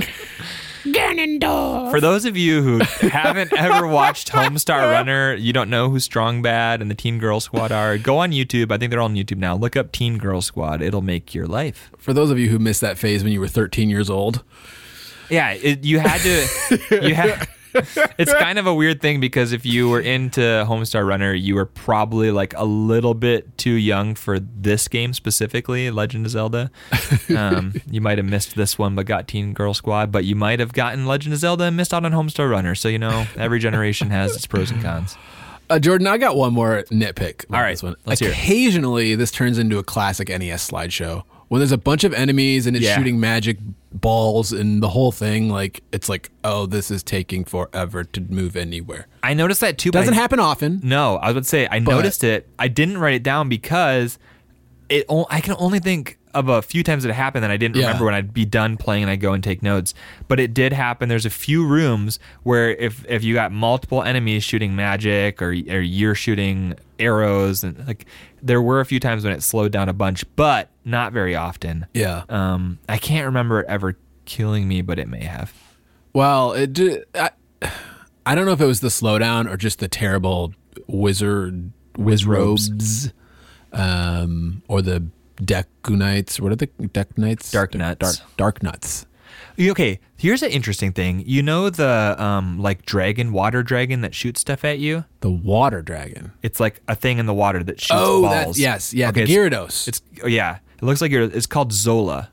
Ganondorf. For those of you who haven't ever watched Homestar Runner, you don't know who Strong Bad and the Teen Girl Squad are, go on YouTube. I think they're all on YouTube now. Look up Teen Girl Squad. It'll make your life. For those of you who missed that phase when you were thirteen years old, Yeah, it, you had to. You had. It's kind of a weird thing because if you were into Homestar Runner, you were probably like a little bit too young for this game specifically, Legend of Zelda. Um, you might have missed this one but got Teen Girl Squad, but you might have gotten Legend of Zelda and missed out on Homestar Runner. So, you know, every generation has its pros and cons. uh, Jordan, I got one more nitpick. about All right, this one. let's hear it. Occasionally, this turns into a classic N E S slideshow when there's a bunch of enemies and it's Yeah. shooting magic balls and the whole thing. Like it's like, oh, this is taking forever to move anywhere. I noticed that too. but Doesn't I- happen often. No, I was about to say I But- noticed it. I didn't write it down because it. o- I can only think of a few times that it happened that I didn't Yeah. remember when I'd be done playing and I'd go and take notes. But it did happen. There's a few rooms where if if you got multiple enemies shooting magic or or you're shooting arrows and like there were a few times when it slowed down a bunch, but not very often. Yeah. Um, I can't remember it ever killing me, but it may have. Well, it. ju- I, I don't know if it was the slowdown or just the terrible wizard wizrobes, um, or the Deku Knights. What are the Deku Knights? Dark Nuts. Dark, dark Nuts. Okay, here's an interesting thing. You know the um like dragon, water dragon that shoots stuff at you? The water dragon. It's like a thing in the water that shoots Oh, balls. that, yes, yeah, Okay, the it's- Gyarados. It's oh, yeah. It looks like you're, it's called Zola.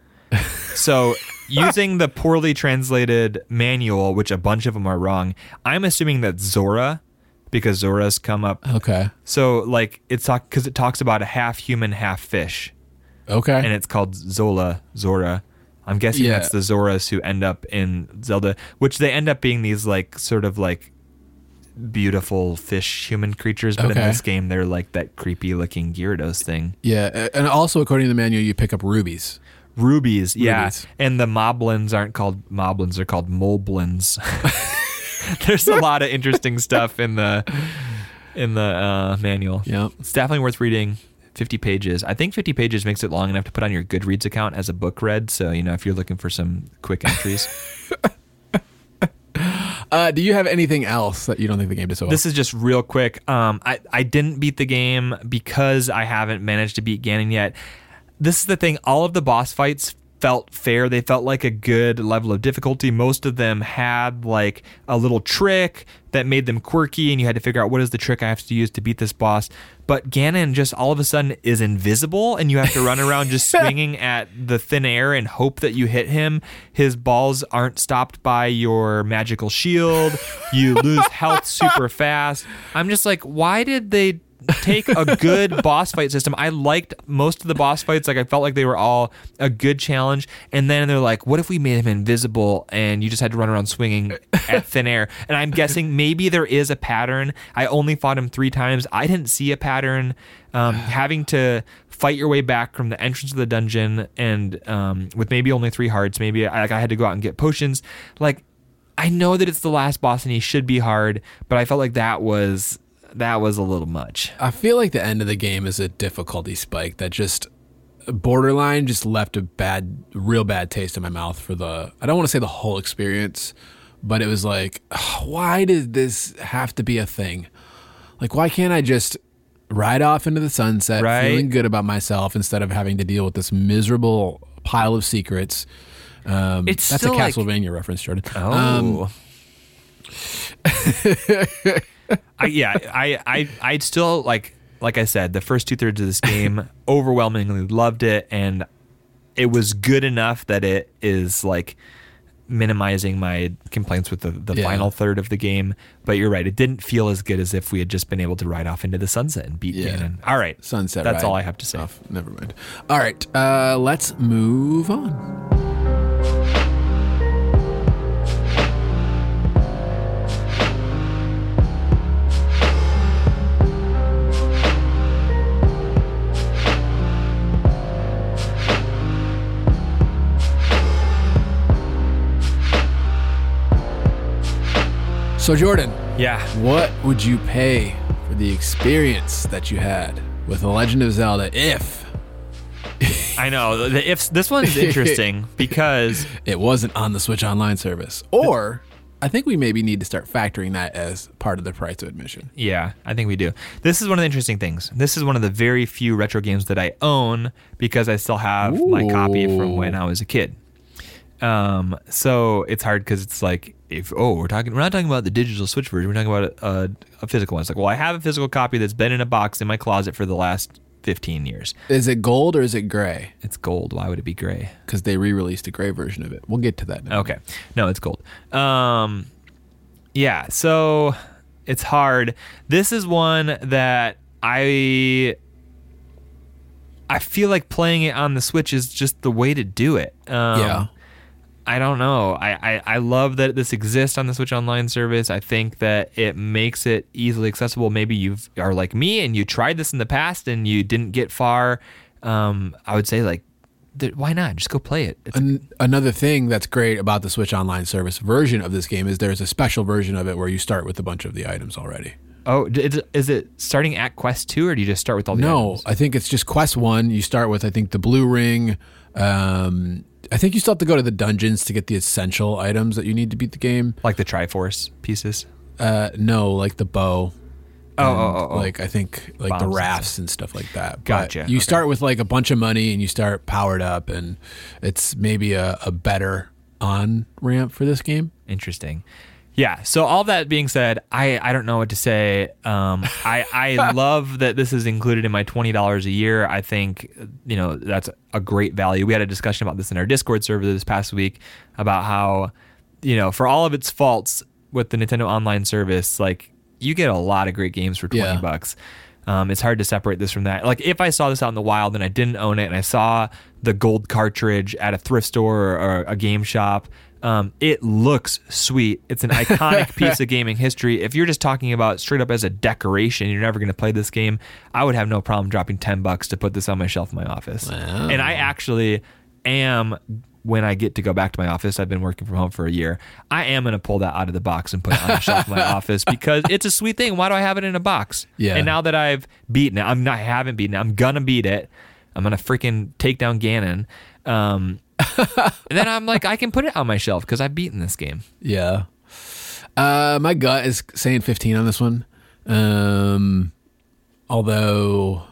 So using the poorly translated manual, which a bunch of them are wrong, I'm assuming that Zora, because Zora's come up. okay, So like it's talk because it talks about a half human, half fish, okay. and it's called Zola, Zora. I'm guessing Yeah. that's the Zoras who end up in Zelda, which they end up being these like sort of like beautiful fish human creatures, but in Okay. this game they're like that creepy looking Gyarados thing. yeah, a- and also according to the manual, you pick up rubies. Rubies, yeah. Rubies. And the moblins aren't called moblins, they're called moblins. There's a lot of interesting stuff in the in the uh, manual. Yeah. It's definitely worth reading. fifty pages. I think fifty pages makes it long enough to put on your Goodreads account as a book read. So, you know, if you're looking for some quick entries. Uh, do you have anything else that you don't think the game did so well? This is just real quick. Um, I, I didn't beat the game because I haven't managed to beat Ganon yet. This is the thing. All of the boss fights felt fair. They felt like a good level of difficulty. Most of them had like a little trick that made them quirky, and you had to figure out what is the trick I have to use to beat this boss. But Ganon just all of a sudden is invisible, and you have to run around just swinging at the thin air and hope that you hit him. His balls aren't stopped by your magical shield. You lose health super fast. I'm just like, why did they take a good boss fight system? I liked most of the boss fights. Like I felt like they were all a good challenge. And then they're like, what if we made him invisible and you just had to run around swinging at thin air? And I'm guessing maybe there is a pattern. I only fought him three times. I didn't see a pattern. Um, having to fight your way back from the entrance of the dungeon and um, with maybe only three hearts, maybe I, like I had to go out and get potions. Like I know that it's the last boss and he should be hard, but I felt like that was that was a little much. I feel like the end of the game is a difficulty spike that just borderline just left a bad, real bad taste in my mouth for the, I don't want to say the whole experience, but it was like, ugh, why did this have to be a thing? Like, why can't I just ride off into the sunset Right. feeling good about myself instead of having to deal with this miserable pile of secrets? Um, It's that's a still like- Castlevania reference, Jordan. Oh. Um, I, yeah, I, I, I'd still like, like I said, the first two thirds of this game, overwhelmingly loved it, and it was good enough that it is like minimizing my complaints with the, the Yeah. final third of the game. But you're right, it didn't feel as good as if we had just been able to ride off into the sunset and beat Yeah. Ganon. All right, Sunset That's Ride. all I have to say. Off. Never mind. All right, uh, let's move on. So Jordan, Yeah. what would you pay for the experience that you had with The Legend of Zelda if I know. The, the ifs. This one's interesting because it wasn't on the Switch Online service? Or I think we maybe need to start factoring that as part of the price of admission. yeah, I think we do. This is one of the interesting things. This is one of the very few retro games that I own because I still have my copy from when I was a kid. Um, so it's hard because it's like, if oh, we're talking, we're not talking about the digital Switch version. We're talking about a, a, a physical one. It's like, well, I have a physical copy that's been in a box in my closet for the last fifteen years. Is it gold or is it gray? It's gold. Why would it be gray? Because they re-released a gray version of it. We'll get to that now. Okay. No, it's gold. Um, yeah. So it's hard. This is one that I I feel like playing it on the Switch is just the way to do it. Um, Yeah. I don't know. I, I, I love that this exists on the Switch Online service. I think that it makes it easily accessible. Maybe you are like me and you tried this in the past and you didn't get far. Um, I would say like, th- why not? Just go play it. It's An- another thing that's great about the Switch Online service version of this game is there's a special version of it where you start with a bunch of the items already. Oh, d- is it- is it starting at Quest two, or do you just start with all the No, items? I think it's just Quest one. You start with, I think, the blue ring. Um, I think you still have to go to the dungeons to get the essential items that you need to beat the game. Like the Triforce pieces? Uh, no, like the bow. Oh, and, oh, oh, oh. Like I think like Bombs the and rafts and stuff like that. But Gotcha, you okay. start with like a bunch of money and you start powered up, and it's maybe a, a better on ramp for this game. Interesting. Yeah. So all that being said, I, I don't know what to say. Um, I I love that this is included in my twenty dollars a year. I think, you know, that's a great value. We had a discussion about this in our Discord server this past week about how, you know, for all of its faults with the Nintendo Online service, like you get a lot of great games for twenty Yeah. bucks. Um, it's hard to separate this from that. Like if I saw this out in the wild and I didn't own it and I saw the gold cartridge at a thrift store or a game shop, um, it looks sweet. It's an iconic piece of gaming history. If you're just talking about straight up as a decoration, you're never going to play this game, I would have no problem dropping ten bucks to put this on my shelf in my office. Wow. And I actually am, when I get to go back to my office, I've been working from home for a year, I am going to pull that out of the box and put it on the shelf in my office because it's a sweet thing. Why do I have it in a box? Yeah. And now that I've beaten it, I'm not, I haven't beaten it, I'm going to beat it. I'm going to freaking take down Ganon. Um, and then I'm like, I can put it on my shelf because I've beaten this game. Yeah. Uh, my gut is saying fifteen on this one. Um, although,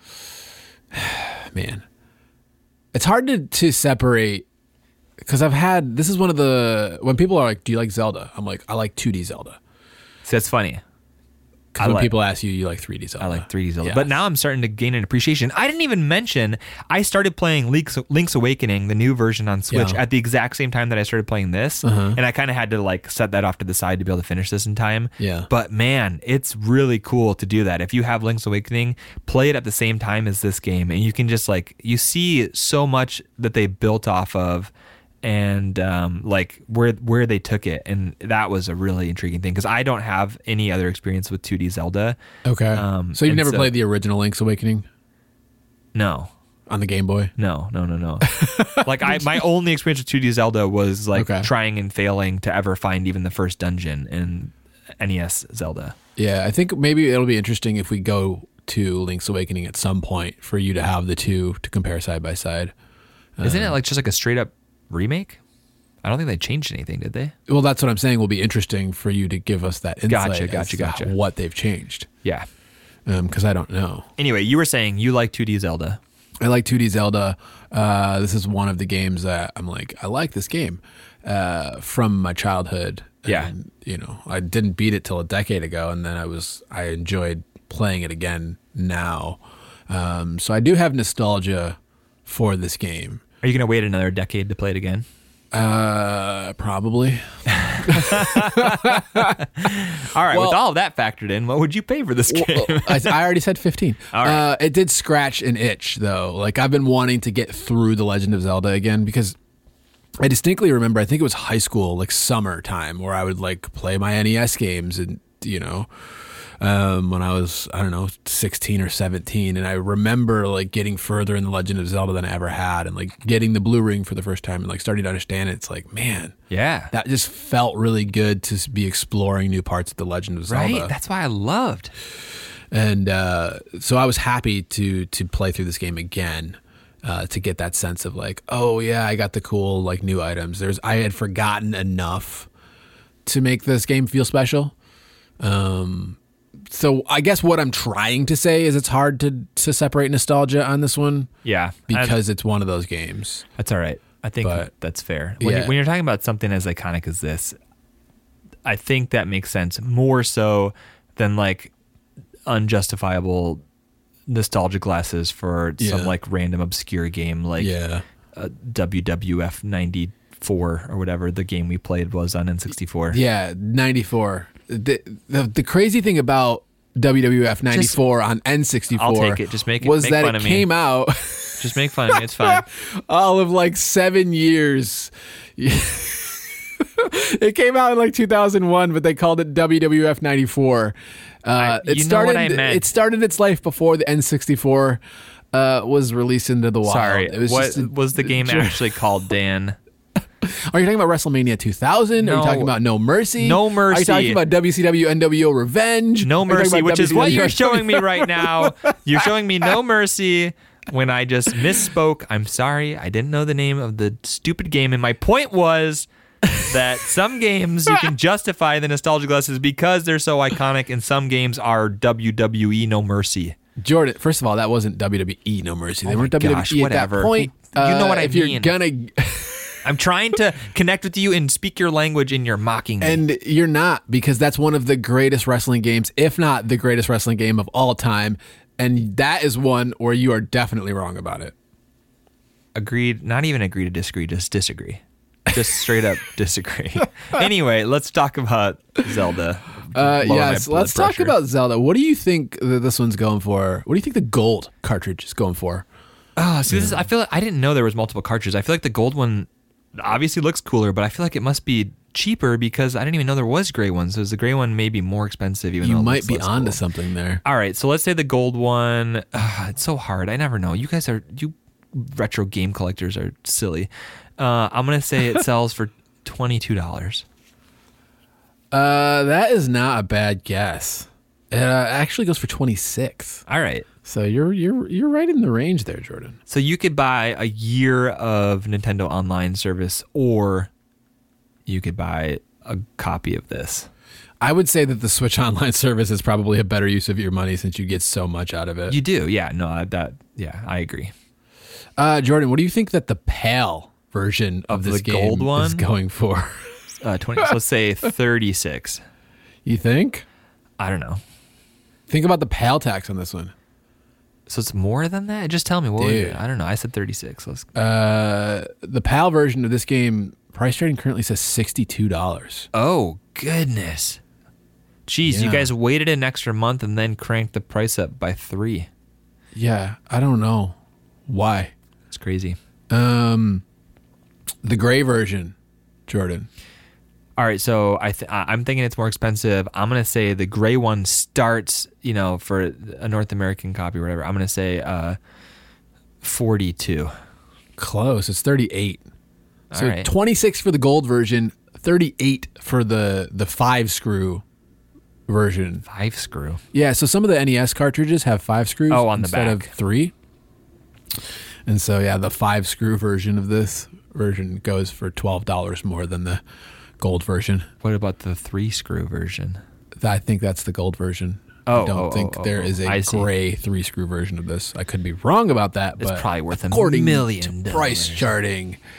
man, it's hard to, to separate because I've had, this is one of the, when people are like, do you like Zelda? I'm like, I like two D Zelda. So that's funny. Because I when like- people ask you, you like three D Zelda. I like three D Zelda. Yeah. But now I'm starting to gain an appreciation. I didn't even mention I started playing Link's, Link's Awakening, the new version on Switch, Yeah. at the exact same time that I started playing this. Uh-huh. And I kind of had to like set that off to the side to be able to finish this in time. Yeah. But man, it's really cool to do that. If you have Link's Awakening, play it at the same time as this game. And you can just like, you see so much that they built off of and um, like where where they took it, and that was a really intriguing thing because I don't have any other experience with two D Zelda. Okay. Um, so you've and never so- played the original Link's Awakening No, on the Game Boy? no, no, no, no. Like I, my only experience with two D Zelda was like Okay. trying and failing to ever find even the first dungeon in N E S Zelda. Yeah, I think maybe it'll be interesting if we go to Link's Awakening at some point for you to have the two to compare side by side. Isn't Uh-huh. it like just like a straight up remake? I don't think they changed anything, did they? Well, that's what I'm saying will be interesting for you to give us that insight Gotcha, as gotcha, to gotcha. what they've changed. Yeah. Because I don't know. Anyway, you were saying you like two D Zelda. I like two D Zelda. Uh, this is one of the games that I'm like, I like this game uh, from my childhood. Yeah. And, you know, I didn't beat it till a decade ago, and then I was I enjoyed playing it again now. Um, so I do have nostalgia for this game. Are you going to wait another decade to play it again? Uh, probably. All right, Well- with all of that factored in, what would you pay for this game? Well, I, I already said fifteen. All right. Uh, it did scratch an itch, though. Like, I've been wanting to get through The Legend of Zelda again because I distinctly remember, I think it was high school, like summertime, where I would like play my N E S games and, you know, um, when I was, I don't know, sixteen or seventeen. And I remember like getting further in The Legend of Zelda than I ever had, and like getting the blue ring for the first time and like starting to understand it. It's like, man, Yeah. that just felt really good to be exploring new parts of The Legend of Zelda. Right? That's why I loved. And uh, so I was happy to to play through this game again, uh, to get that sense of like, oh yeah, I got the cool like new items. There's I had forgotten enough to make this game feel special. Um, so I guess what I'm trying to say is it's hard to to separate nostalgia on this one Yeah. because it's one of those games. That's all right. I think But- that's fair. When, yeah. you, when you're talking about something as iconic as this, I think that makes sense more so than like unjustifiable nostalgia glasses for Yeah. some like random obscure game like Yeah. uh, W W F ninety-four or whatever the game we played was on N sixty-four. Yeah, ninety-four. The, the the crazy thing about W W F ninety-four on N sixty-four I'll take it. Just make it- was make that fun it of me. came out Just make fun of me. It's fine. all of like seven years. It came out in like two thousand one, but they called it W W F ninety-four. Uh, I- it you know started. what I meant. It started its life before the N sixty-four uh, was released into the wild. Sorry. It was what just a- was the game actually called, Dan? Are you talking about WrestleMania two thousand? Are you No. talking about No Mercy? No Are you Mercy. talking about W C W N W O Revenge? No Are you talking Mercy, about which is what W C W you're showing me right now. You're showing me No Mercy when I just misspoke. I'm sorry. I didn't know the name of the stupid game. And my point was that some games you can justify the nostalgia glasses because they're so iconic, and some games are W W E No Mercy. Jordan, first of all, that wasn't W W E No Mercy. They Oh my weren't W W E gosh, at whatever. that point. You know what I if mean. you're gonna, I'm trying to connect with you and speak your language, and you're mocking me. and you're not, because that's one of the greatest wrestling games, if not the greatest wrestling game of all time, and that is one where you are definitely wrong about it. Agreed. Not even agree to disagree, just disagree. Just straight up disagree. Anyway, let's talk about Zelda. Uh, Lowering my yes, blood let's talk pressure. about Zelda. What do you think that this one's going for? What do you think the gold cartridge is going for? Oh, see, this is, I feel like I didn't know there was multiple cartridges. I feel like the gold one obviously looks cooler, but I feel like it must be cheaper because I didn't even know there was gray ones. So the gray one may be more expensive. Even You though it might looks be less onto cool. something there. All right, so let's say the gold one. Uh, it's so hard. I never know. You guys are you retro game collectors are silly. Uh, I'm gonna say it sells for twenty-two dollars. Uh, that is not a bad guess. It uh, actually goes for twenty-six. All right. So you're you're you're right in the range there, Jordan. So you could buy a year of Nintendo Online service, or you could buy a copy of this. I would say that the Switch Online service is probably a better use of your money since you get so much out of it. You do, yeah. No, that, yeah, I agree. Uh, Jordan, what do you think that the PAL version of, Of this the game gold one? is going for? Uh, twenty. So let's say thirty-six. You think? I don't know. Think about the PAL tax on this one. So it's more than that. Just tell me what was Dude. it? I don't know. I said thirty-six. Let's. Uh, the PAL version of this game, price trading currently says sixty-two dollars. Oh goodness. Jeez, you Yeah. guys waited an extra month and then cranked the price up by three. Yeah, I don't know why. It's crazy. Um, the gray version, Jordan. All right, so I th- I- I'm thinking it's more expensive. I'm gonna say the gray one starts, you know, for a North American copy or whatever. I'm gonna say uh, forty-two. Close. It's thirty-eight. So All right. twenty-six for the gold version, thirty-eight for the the five screw version. Five screw. Yeah, so some of the N E S cartridges have five screws Oh, on the instead back. of three. And so yeah, the five screw version of this version goes for twelve dollars more than the gold version. What about the three screw version? I think that's the gold version. Oh, I don't oh, think oh, there oh, is a I see. gray three screw version of this. I could be wrong about that, It's but probably worth a according million to price dollars. charting.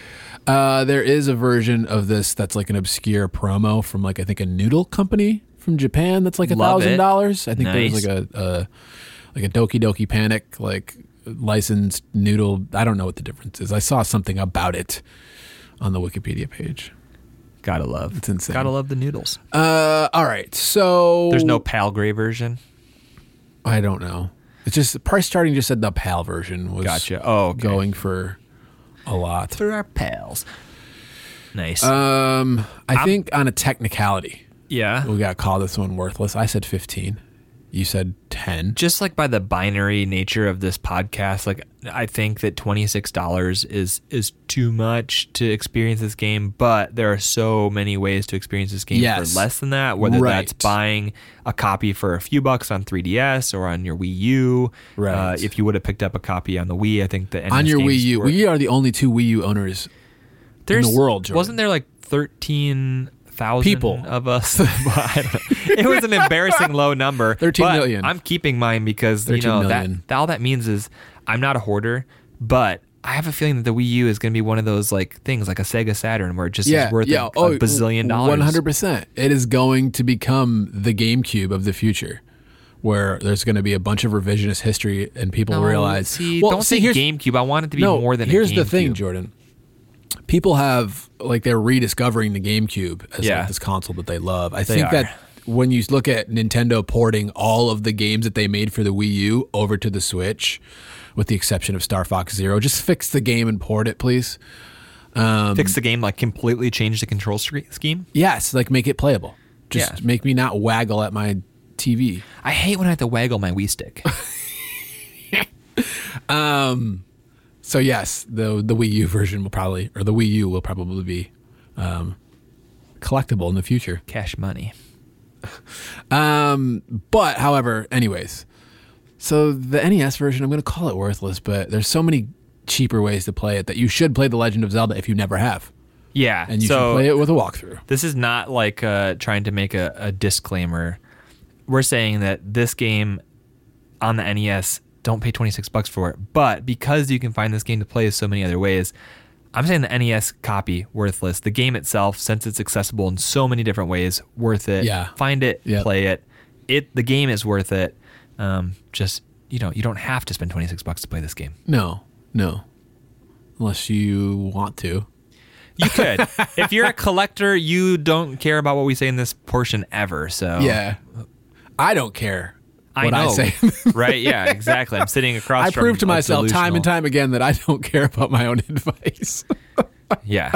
Uh, there is a version of this that's like an obscure promo from like I think a noodle company from Japan that's like a Love thousand it. dollars. I think Nice. there was like a, a like a Doki Doki Panic like licensed noodle. I don't know what the difference is. I saw something about it on the Wikipedia page. Gotta love. It's insane. Gotta love the noodles. Uh, all right. So There's no Pal Gray version. I don't know. It's just price charting just said the PAL version was Gotcha. Oh, okay. going for a lot. For our pals. Nice. Um, I think on a technicality, yeah. we got called this one worthless. I said fifteen. You said ten. Just like by the binary nature of this podcast, like I think that twenty-six dollars is is too much to experience this game, but there are so many ways to experience this game Yes. for less than that, whether Right. that's buying a copy for a few bucks on three D S or on your Wii U. Right. Uh, if you would have picked up a copy on the Wii, I think the N E S On your games Wii U, were- we are the only two Wii U owners in the world, Jordan. Wasn't there like thirteen thousand People. of us? Well, I don't know. It was an embarrassing low number. thirteen but million. I'm keeping mine because you thirteen know million. that all that means is I'm not a hoarder, but I have a feeling that the Wii U is going to be one of those like things like a Sega Saturn where it just yeah, is worth yeah. a, oh, a bazillion dollars. one hundred percent. It is going to become the GameCube of the future, where there's going to be a bunch of revisionist history and people No, realize. See, well, don't see, say here's, GameCube. I want it to be no, more than here's a the thing, GameCube. Jordan. People have like they're rediscovering the GameCube as Yeah. like this console that they love. I They think are. that when you look at Nintendo porting all of the games that they made for the Wii U over to the Switch, with the exception of Star Fox Zero, just fix the game and port it, please. Um, Fix the game, like completely change the control sc- scheme. yes, like make it playable. Just Yeah. make me not waggle at my T V. I hate when I have to waggle my Wii stick. So yes, the the Wii U version will probably, or the Wii U will probably be um, collectible in the future. Cash money. Um, but however, anyways, so the N E S version, I'm going to call it worthless, but there's so many cheaper ways to play it that you should play The Legend of Zelda if you never have, Yeah, and you so should play it with a walkthrough. this is not like uh, trying to make a, a disclaimer. We're saying that this game on the N E S, don't pay twenty-six bucks for it. But because you can find this game to play so many other ways, I'm saying the N E S copy, worthless. The game itself, since it's accessible in so many different ways, worth it. Yeah. Find it, Yep. play it. It the game is worth it. Um, just you know, you don't have to spend twenty-six bucks to play this game. No, no, unless you want to. You could. If you're a collector, you don't care about what we say in this portion ever. So Yeah, I don't care I what I, know. say. Right? Yeah, exactly. I'm sitting across I from prove to a myself time and delusional- time again that I don't care about my own advice. Yeah.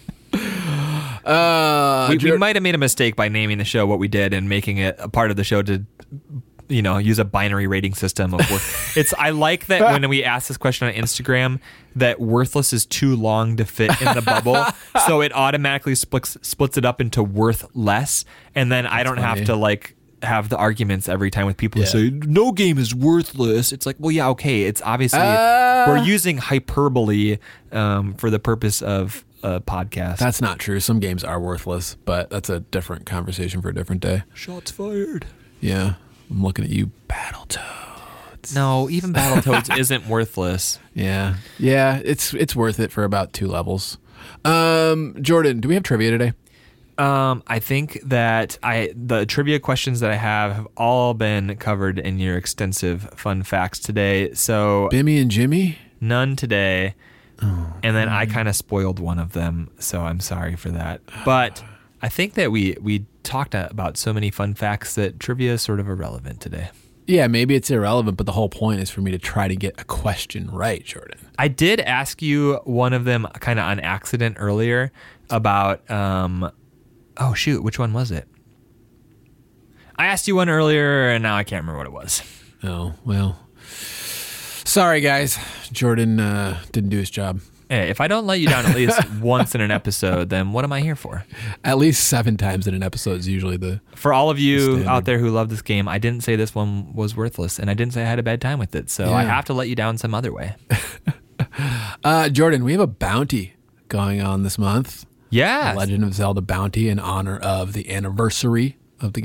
Uh, We, we Jer- might have made a mistake by naming the show what we did and making it a part of the show to, you know, use a binary rating system of worth. It's I like that when we ask this question on Instagram that worthless is too long to fit in the bubble, so it automatically splits splits it up into worth less, and then I don't funny. have to like have the arguments every time with people Yeah. who say no game is worthless. It's like, well, yeah, okay, it's obviously Uh. we're using hyperbole um, for the purpose of a podcast. That's not true. Some games are worthless, but that's a different conversation for a different day. Shots fired. Yeah, I'm looking at you, Battletoads. No, even Battletoads isn't worthless. Yeah, yeah, it's it's worth it for about two levels. Um, Jordan, do we have trivia today? Um, I think that I the trivia questions that I have have all been covered in your extensive fun facts today. So Bimmy and Jimmy? none today. And then I kind of spoiled one of them, so I'm sorry for that. But I think that we we talked about so many fun facts that trivia is sort of irrelevant today. Yeah, maybe it's irrelevant, but the whole point is for me to try to get a question right, Jordan. I did ask you one of them kind of on accident earlier about, um, oh shoot, which one was it? I asked you one earlier and now I can't remember what it was. Oh, well. Sorry, guys. Jordan uh, didn't do his job. Hey, if I don't let you down at least once in an episode, then what am I here for? At least seven times in an episode is usually the... For all of you Standard. out there who love this game, I didn't say this one was worthless and I didn't say I had a bad time with it. So I Yeah. have to let you down some other way. Uh, Jordan, we have a bounty going on this month. Yeah. Legend of Zelda bounty in honor of the anniversary of the game.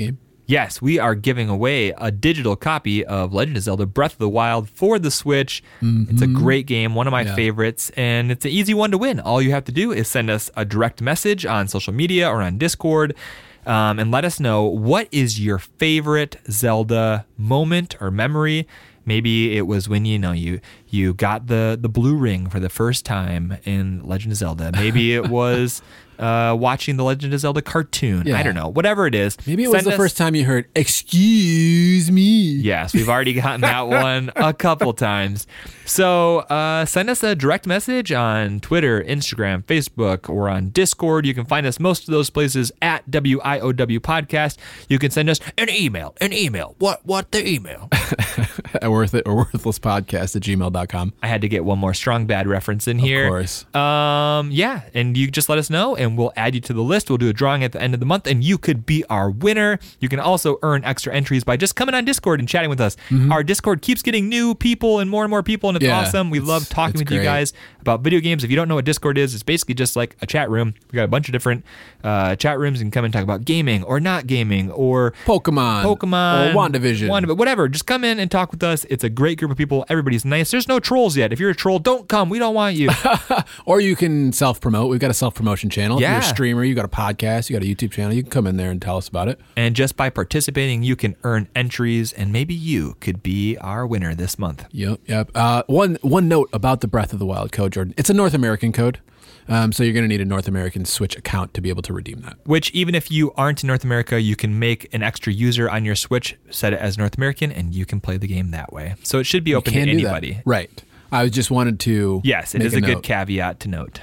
Yes, we are giving away a digital copy of Legend of Zelda Breath of the Wild for the Switch. Mm-hmm. It's a great game, one of my yeah. favorites, and it's an easy one to win. All you have to do is send us a direct message on social media or on Discord, um, and let us know what is your favorite Zelda moment or memory. Maybe it was when you know you you got the, the blue ring for the first time in Legend of Zelda. Maybe it was uh, watching the Legend of Zelda cartoon. Yeah. I don't know. Whatever it is. Maybe it was the us... first time you heard, "Excuse me." Yes, we've already gotten that one a couple times. So uh, send us a direct message on Twitter, Instagram, Facebook, or on Discord. You can find us most of those places at W I O W Podcast. You can send us an email. An email. What? What the email? a worth it or worthless podcast at gmail dot com. I had to get one more strong bad reference in here. Of course. Um, yeah, and you just let us know, and we'll add you to the list. We'll do a drawing at the end of the month, and you could be our winner. You can also earn extra entries by just coming on Discord and chatting with us. Mm-hmm. Our Discord keeps getting new people and more and more people, and it's yeah, awesome. We it's, love talking with great. you guys about video games. If you don't know what Discord is, it's basically just like a chat room. We got a bunch of different uh, chat rooms, and come and talk about gaming or not gaming or Pokemon, Pokemon, or WandaVision, WandaVision, whatever. Just come in and talk with us. It's a great group of people. Everybody's nice. There's no trolls yet. If you're a troll, don't come. We don't want you. Or you can self-promote. We've got a self-promotion channel. Yeah. If you're a streamer, you got a podcast, you got a YouTube channel, you can come in there and tell us about it. And just by participating, you can earn entries, and maybe you could be our winner this month. Yep, yep. Uh, one one note about the Breath of the Wild code, Jordan. It's a North American code. Um, so you're going to need a North American Switch account to be able to redeem that. Which, even if you aren't in North America, you can make an extra user on your Switch, set it as North American, and you can play the game that way. So it should be open to anybody. That. Right. I just wanted to Yes, it make is a, a good caveat to note.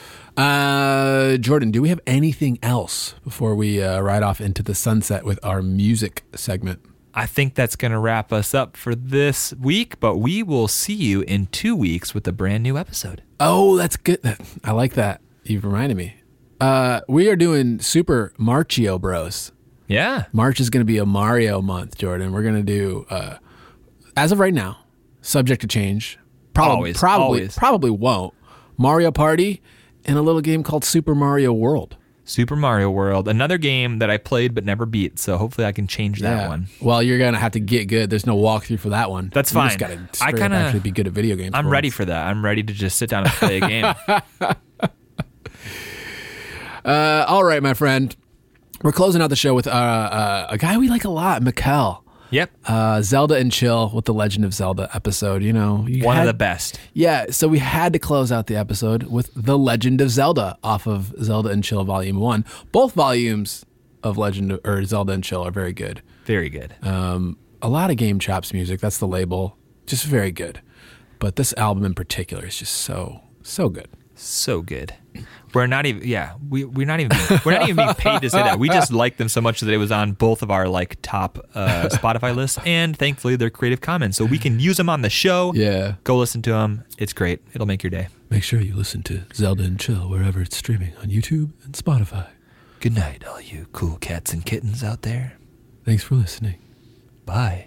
Uh, Jordan, do we have anything else before we uh, ride off into the sunset with our music segment? I think that's going to wrap us up for this week, but we will see you in two weeks with a brand new episode. Oh, that's good. I like that. You've reminded me. Uh, we are doing Super Marchio Bros. Yeah. March is going to be a Mario month, Jordan. We're going to do, uh, as of right now, subject to change. Probably, always, probably, always. probably won't. Mario Party and a little game called Super Mario World. Super Mario World, another game that I played but never beat, so hopefully I can change that yeah. one. Well, you're going to have to get good. There's no walkthrough for that one. That's you fine. Just gotta I kind of actually be good at video games. I'm for ready once. for that. I'm ready to just sit down and play a game. uh, all right, my friend. We're closing out the show with uh, uh, a guy we like a lot, Mikkel. Yep. Uh, Zelda and Chill with the Legend of Zelda episode. You know, you one had, of the best. Yeah, so we had to close out the episode with The Legend of Zelda off of Zelda and Chill Volume One. Both volumes of Legend of, or Zelda and Chill are very good. Very good. Um, a lot of Game Chops music. That's the label. Just very good. But this album in particular is just so so good. So good. We're not even, yeah, we, we're not even, being, we're not even being paid to say that. We just like them so much that it was on both of our like top uh, Spotify lists, and thankfully they're Creative Commons, so we can use them on the show. Yeah. Go listen to them. It's great. It'll make your day. Make sure you listen to Zelda and Chill wherever it's streaming on YouTube and Spotify. Good night, all you cool cats and kittens out there. Thanks for listening. Bye.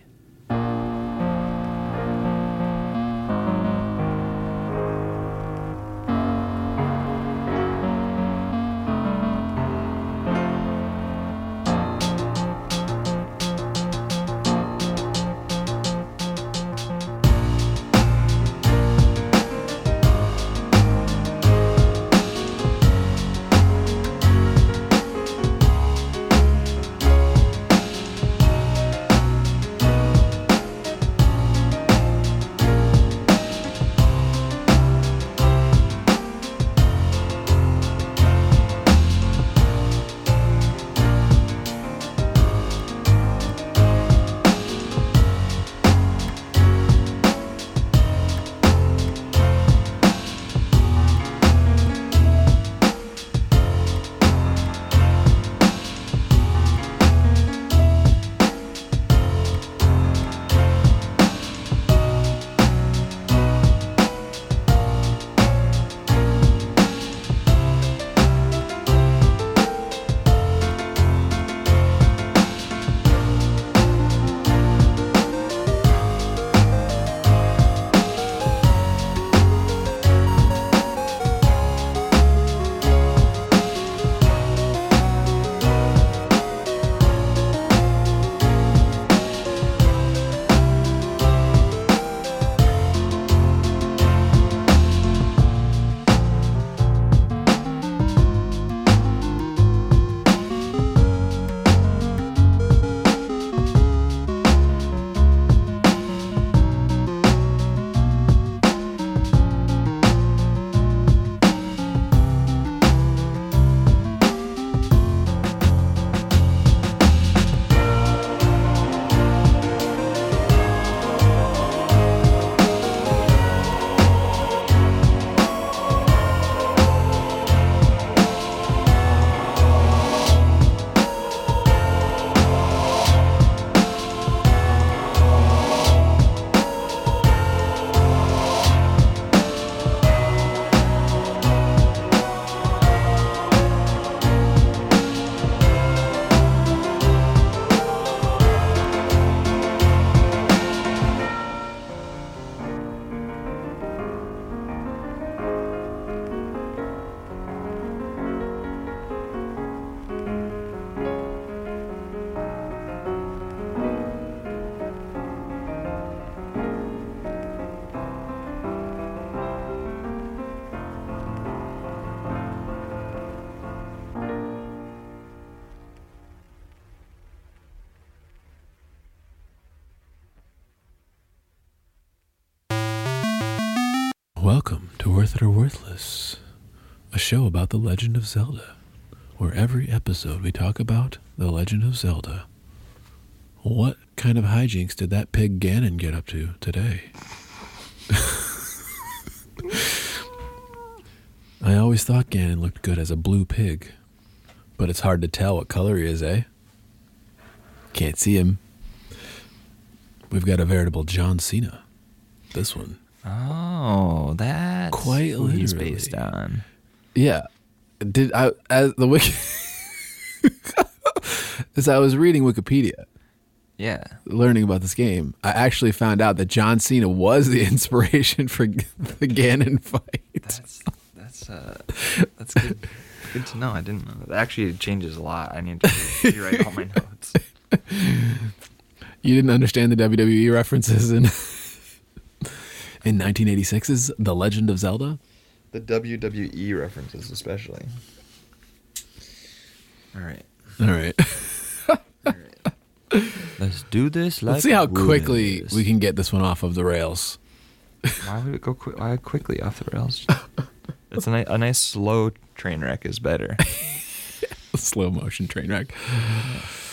Welcome to Worth It or Worthless, a show about The Legend of Zelda, where every episode we talk about The Legend of Zelda. What kind of hijinks did that pig Ganon get up to today? I always thought Ganon looked good as a blue pig, but it's hard to tell what color he is, eh? Can't see him. We've got a veritable John Cena. This one. Oh, that's Quite who he's literally. based on. Yeah. Did I as the wiki as I was reading Wikipedia, Yeah. learning about this game, I actually found out that John Cena was the inspiration for the Ganon fight. That's that's uh that's good. Good to know. I didn't know. That actually changes a lot. I need to rewrite all my notes. You didn't understand the W W E references in in nineteen eighty-six's The Legend of Zelda? The W W E references, especially. All right. All right. All right. Let's do this. Like Let's see how Woolies. quickly we can get this one off of the rails. Why would it go quick? Why quickly off the rails? It's a, ni- a nice slow train wreck is better. Slow motion train wreck.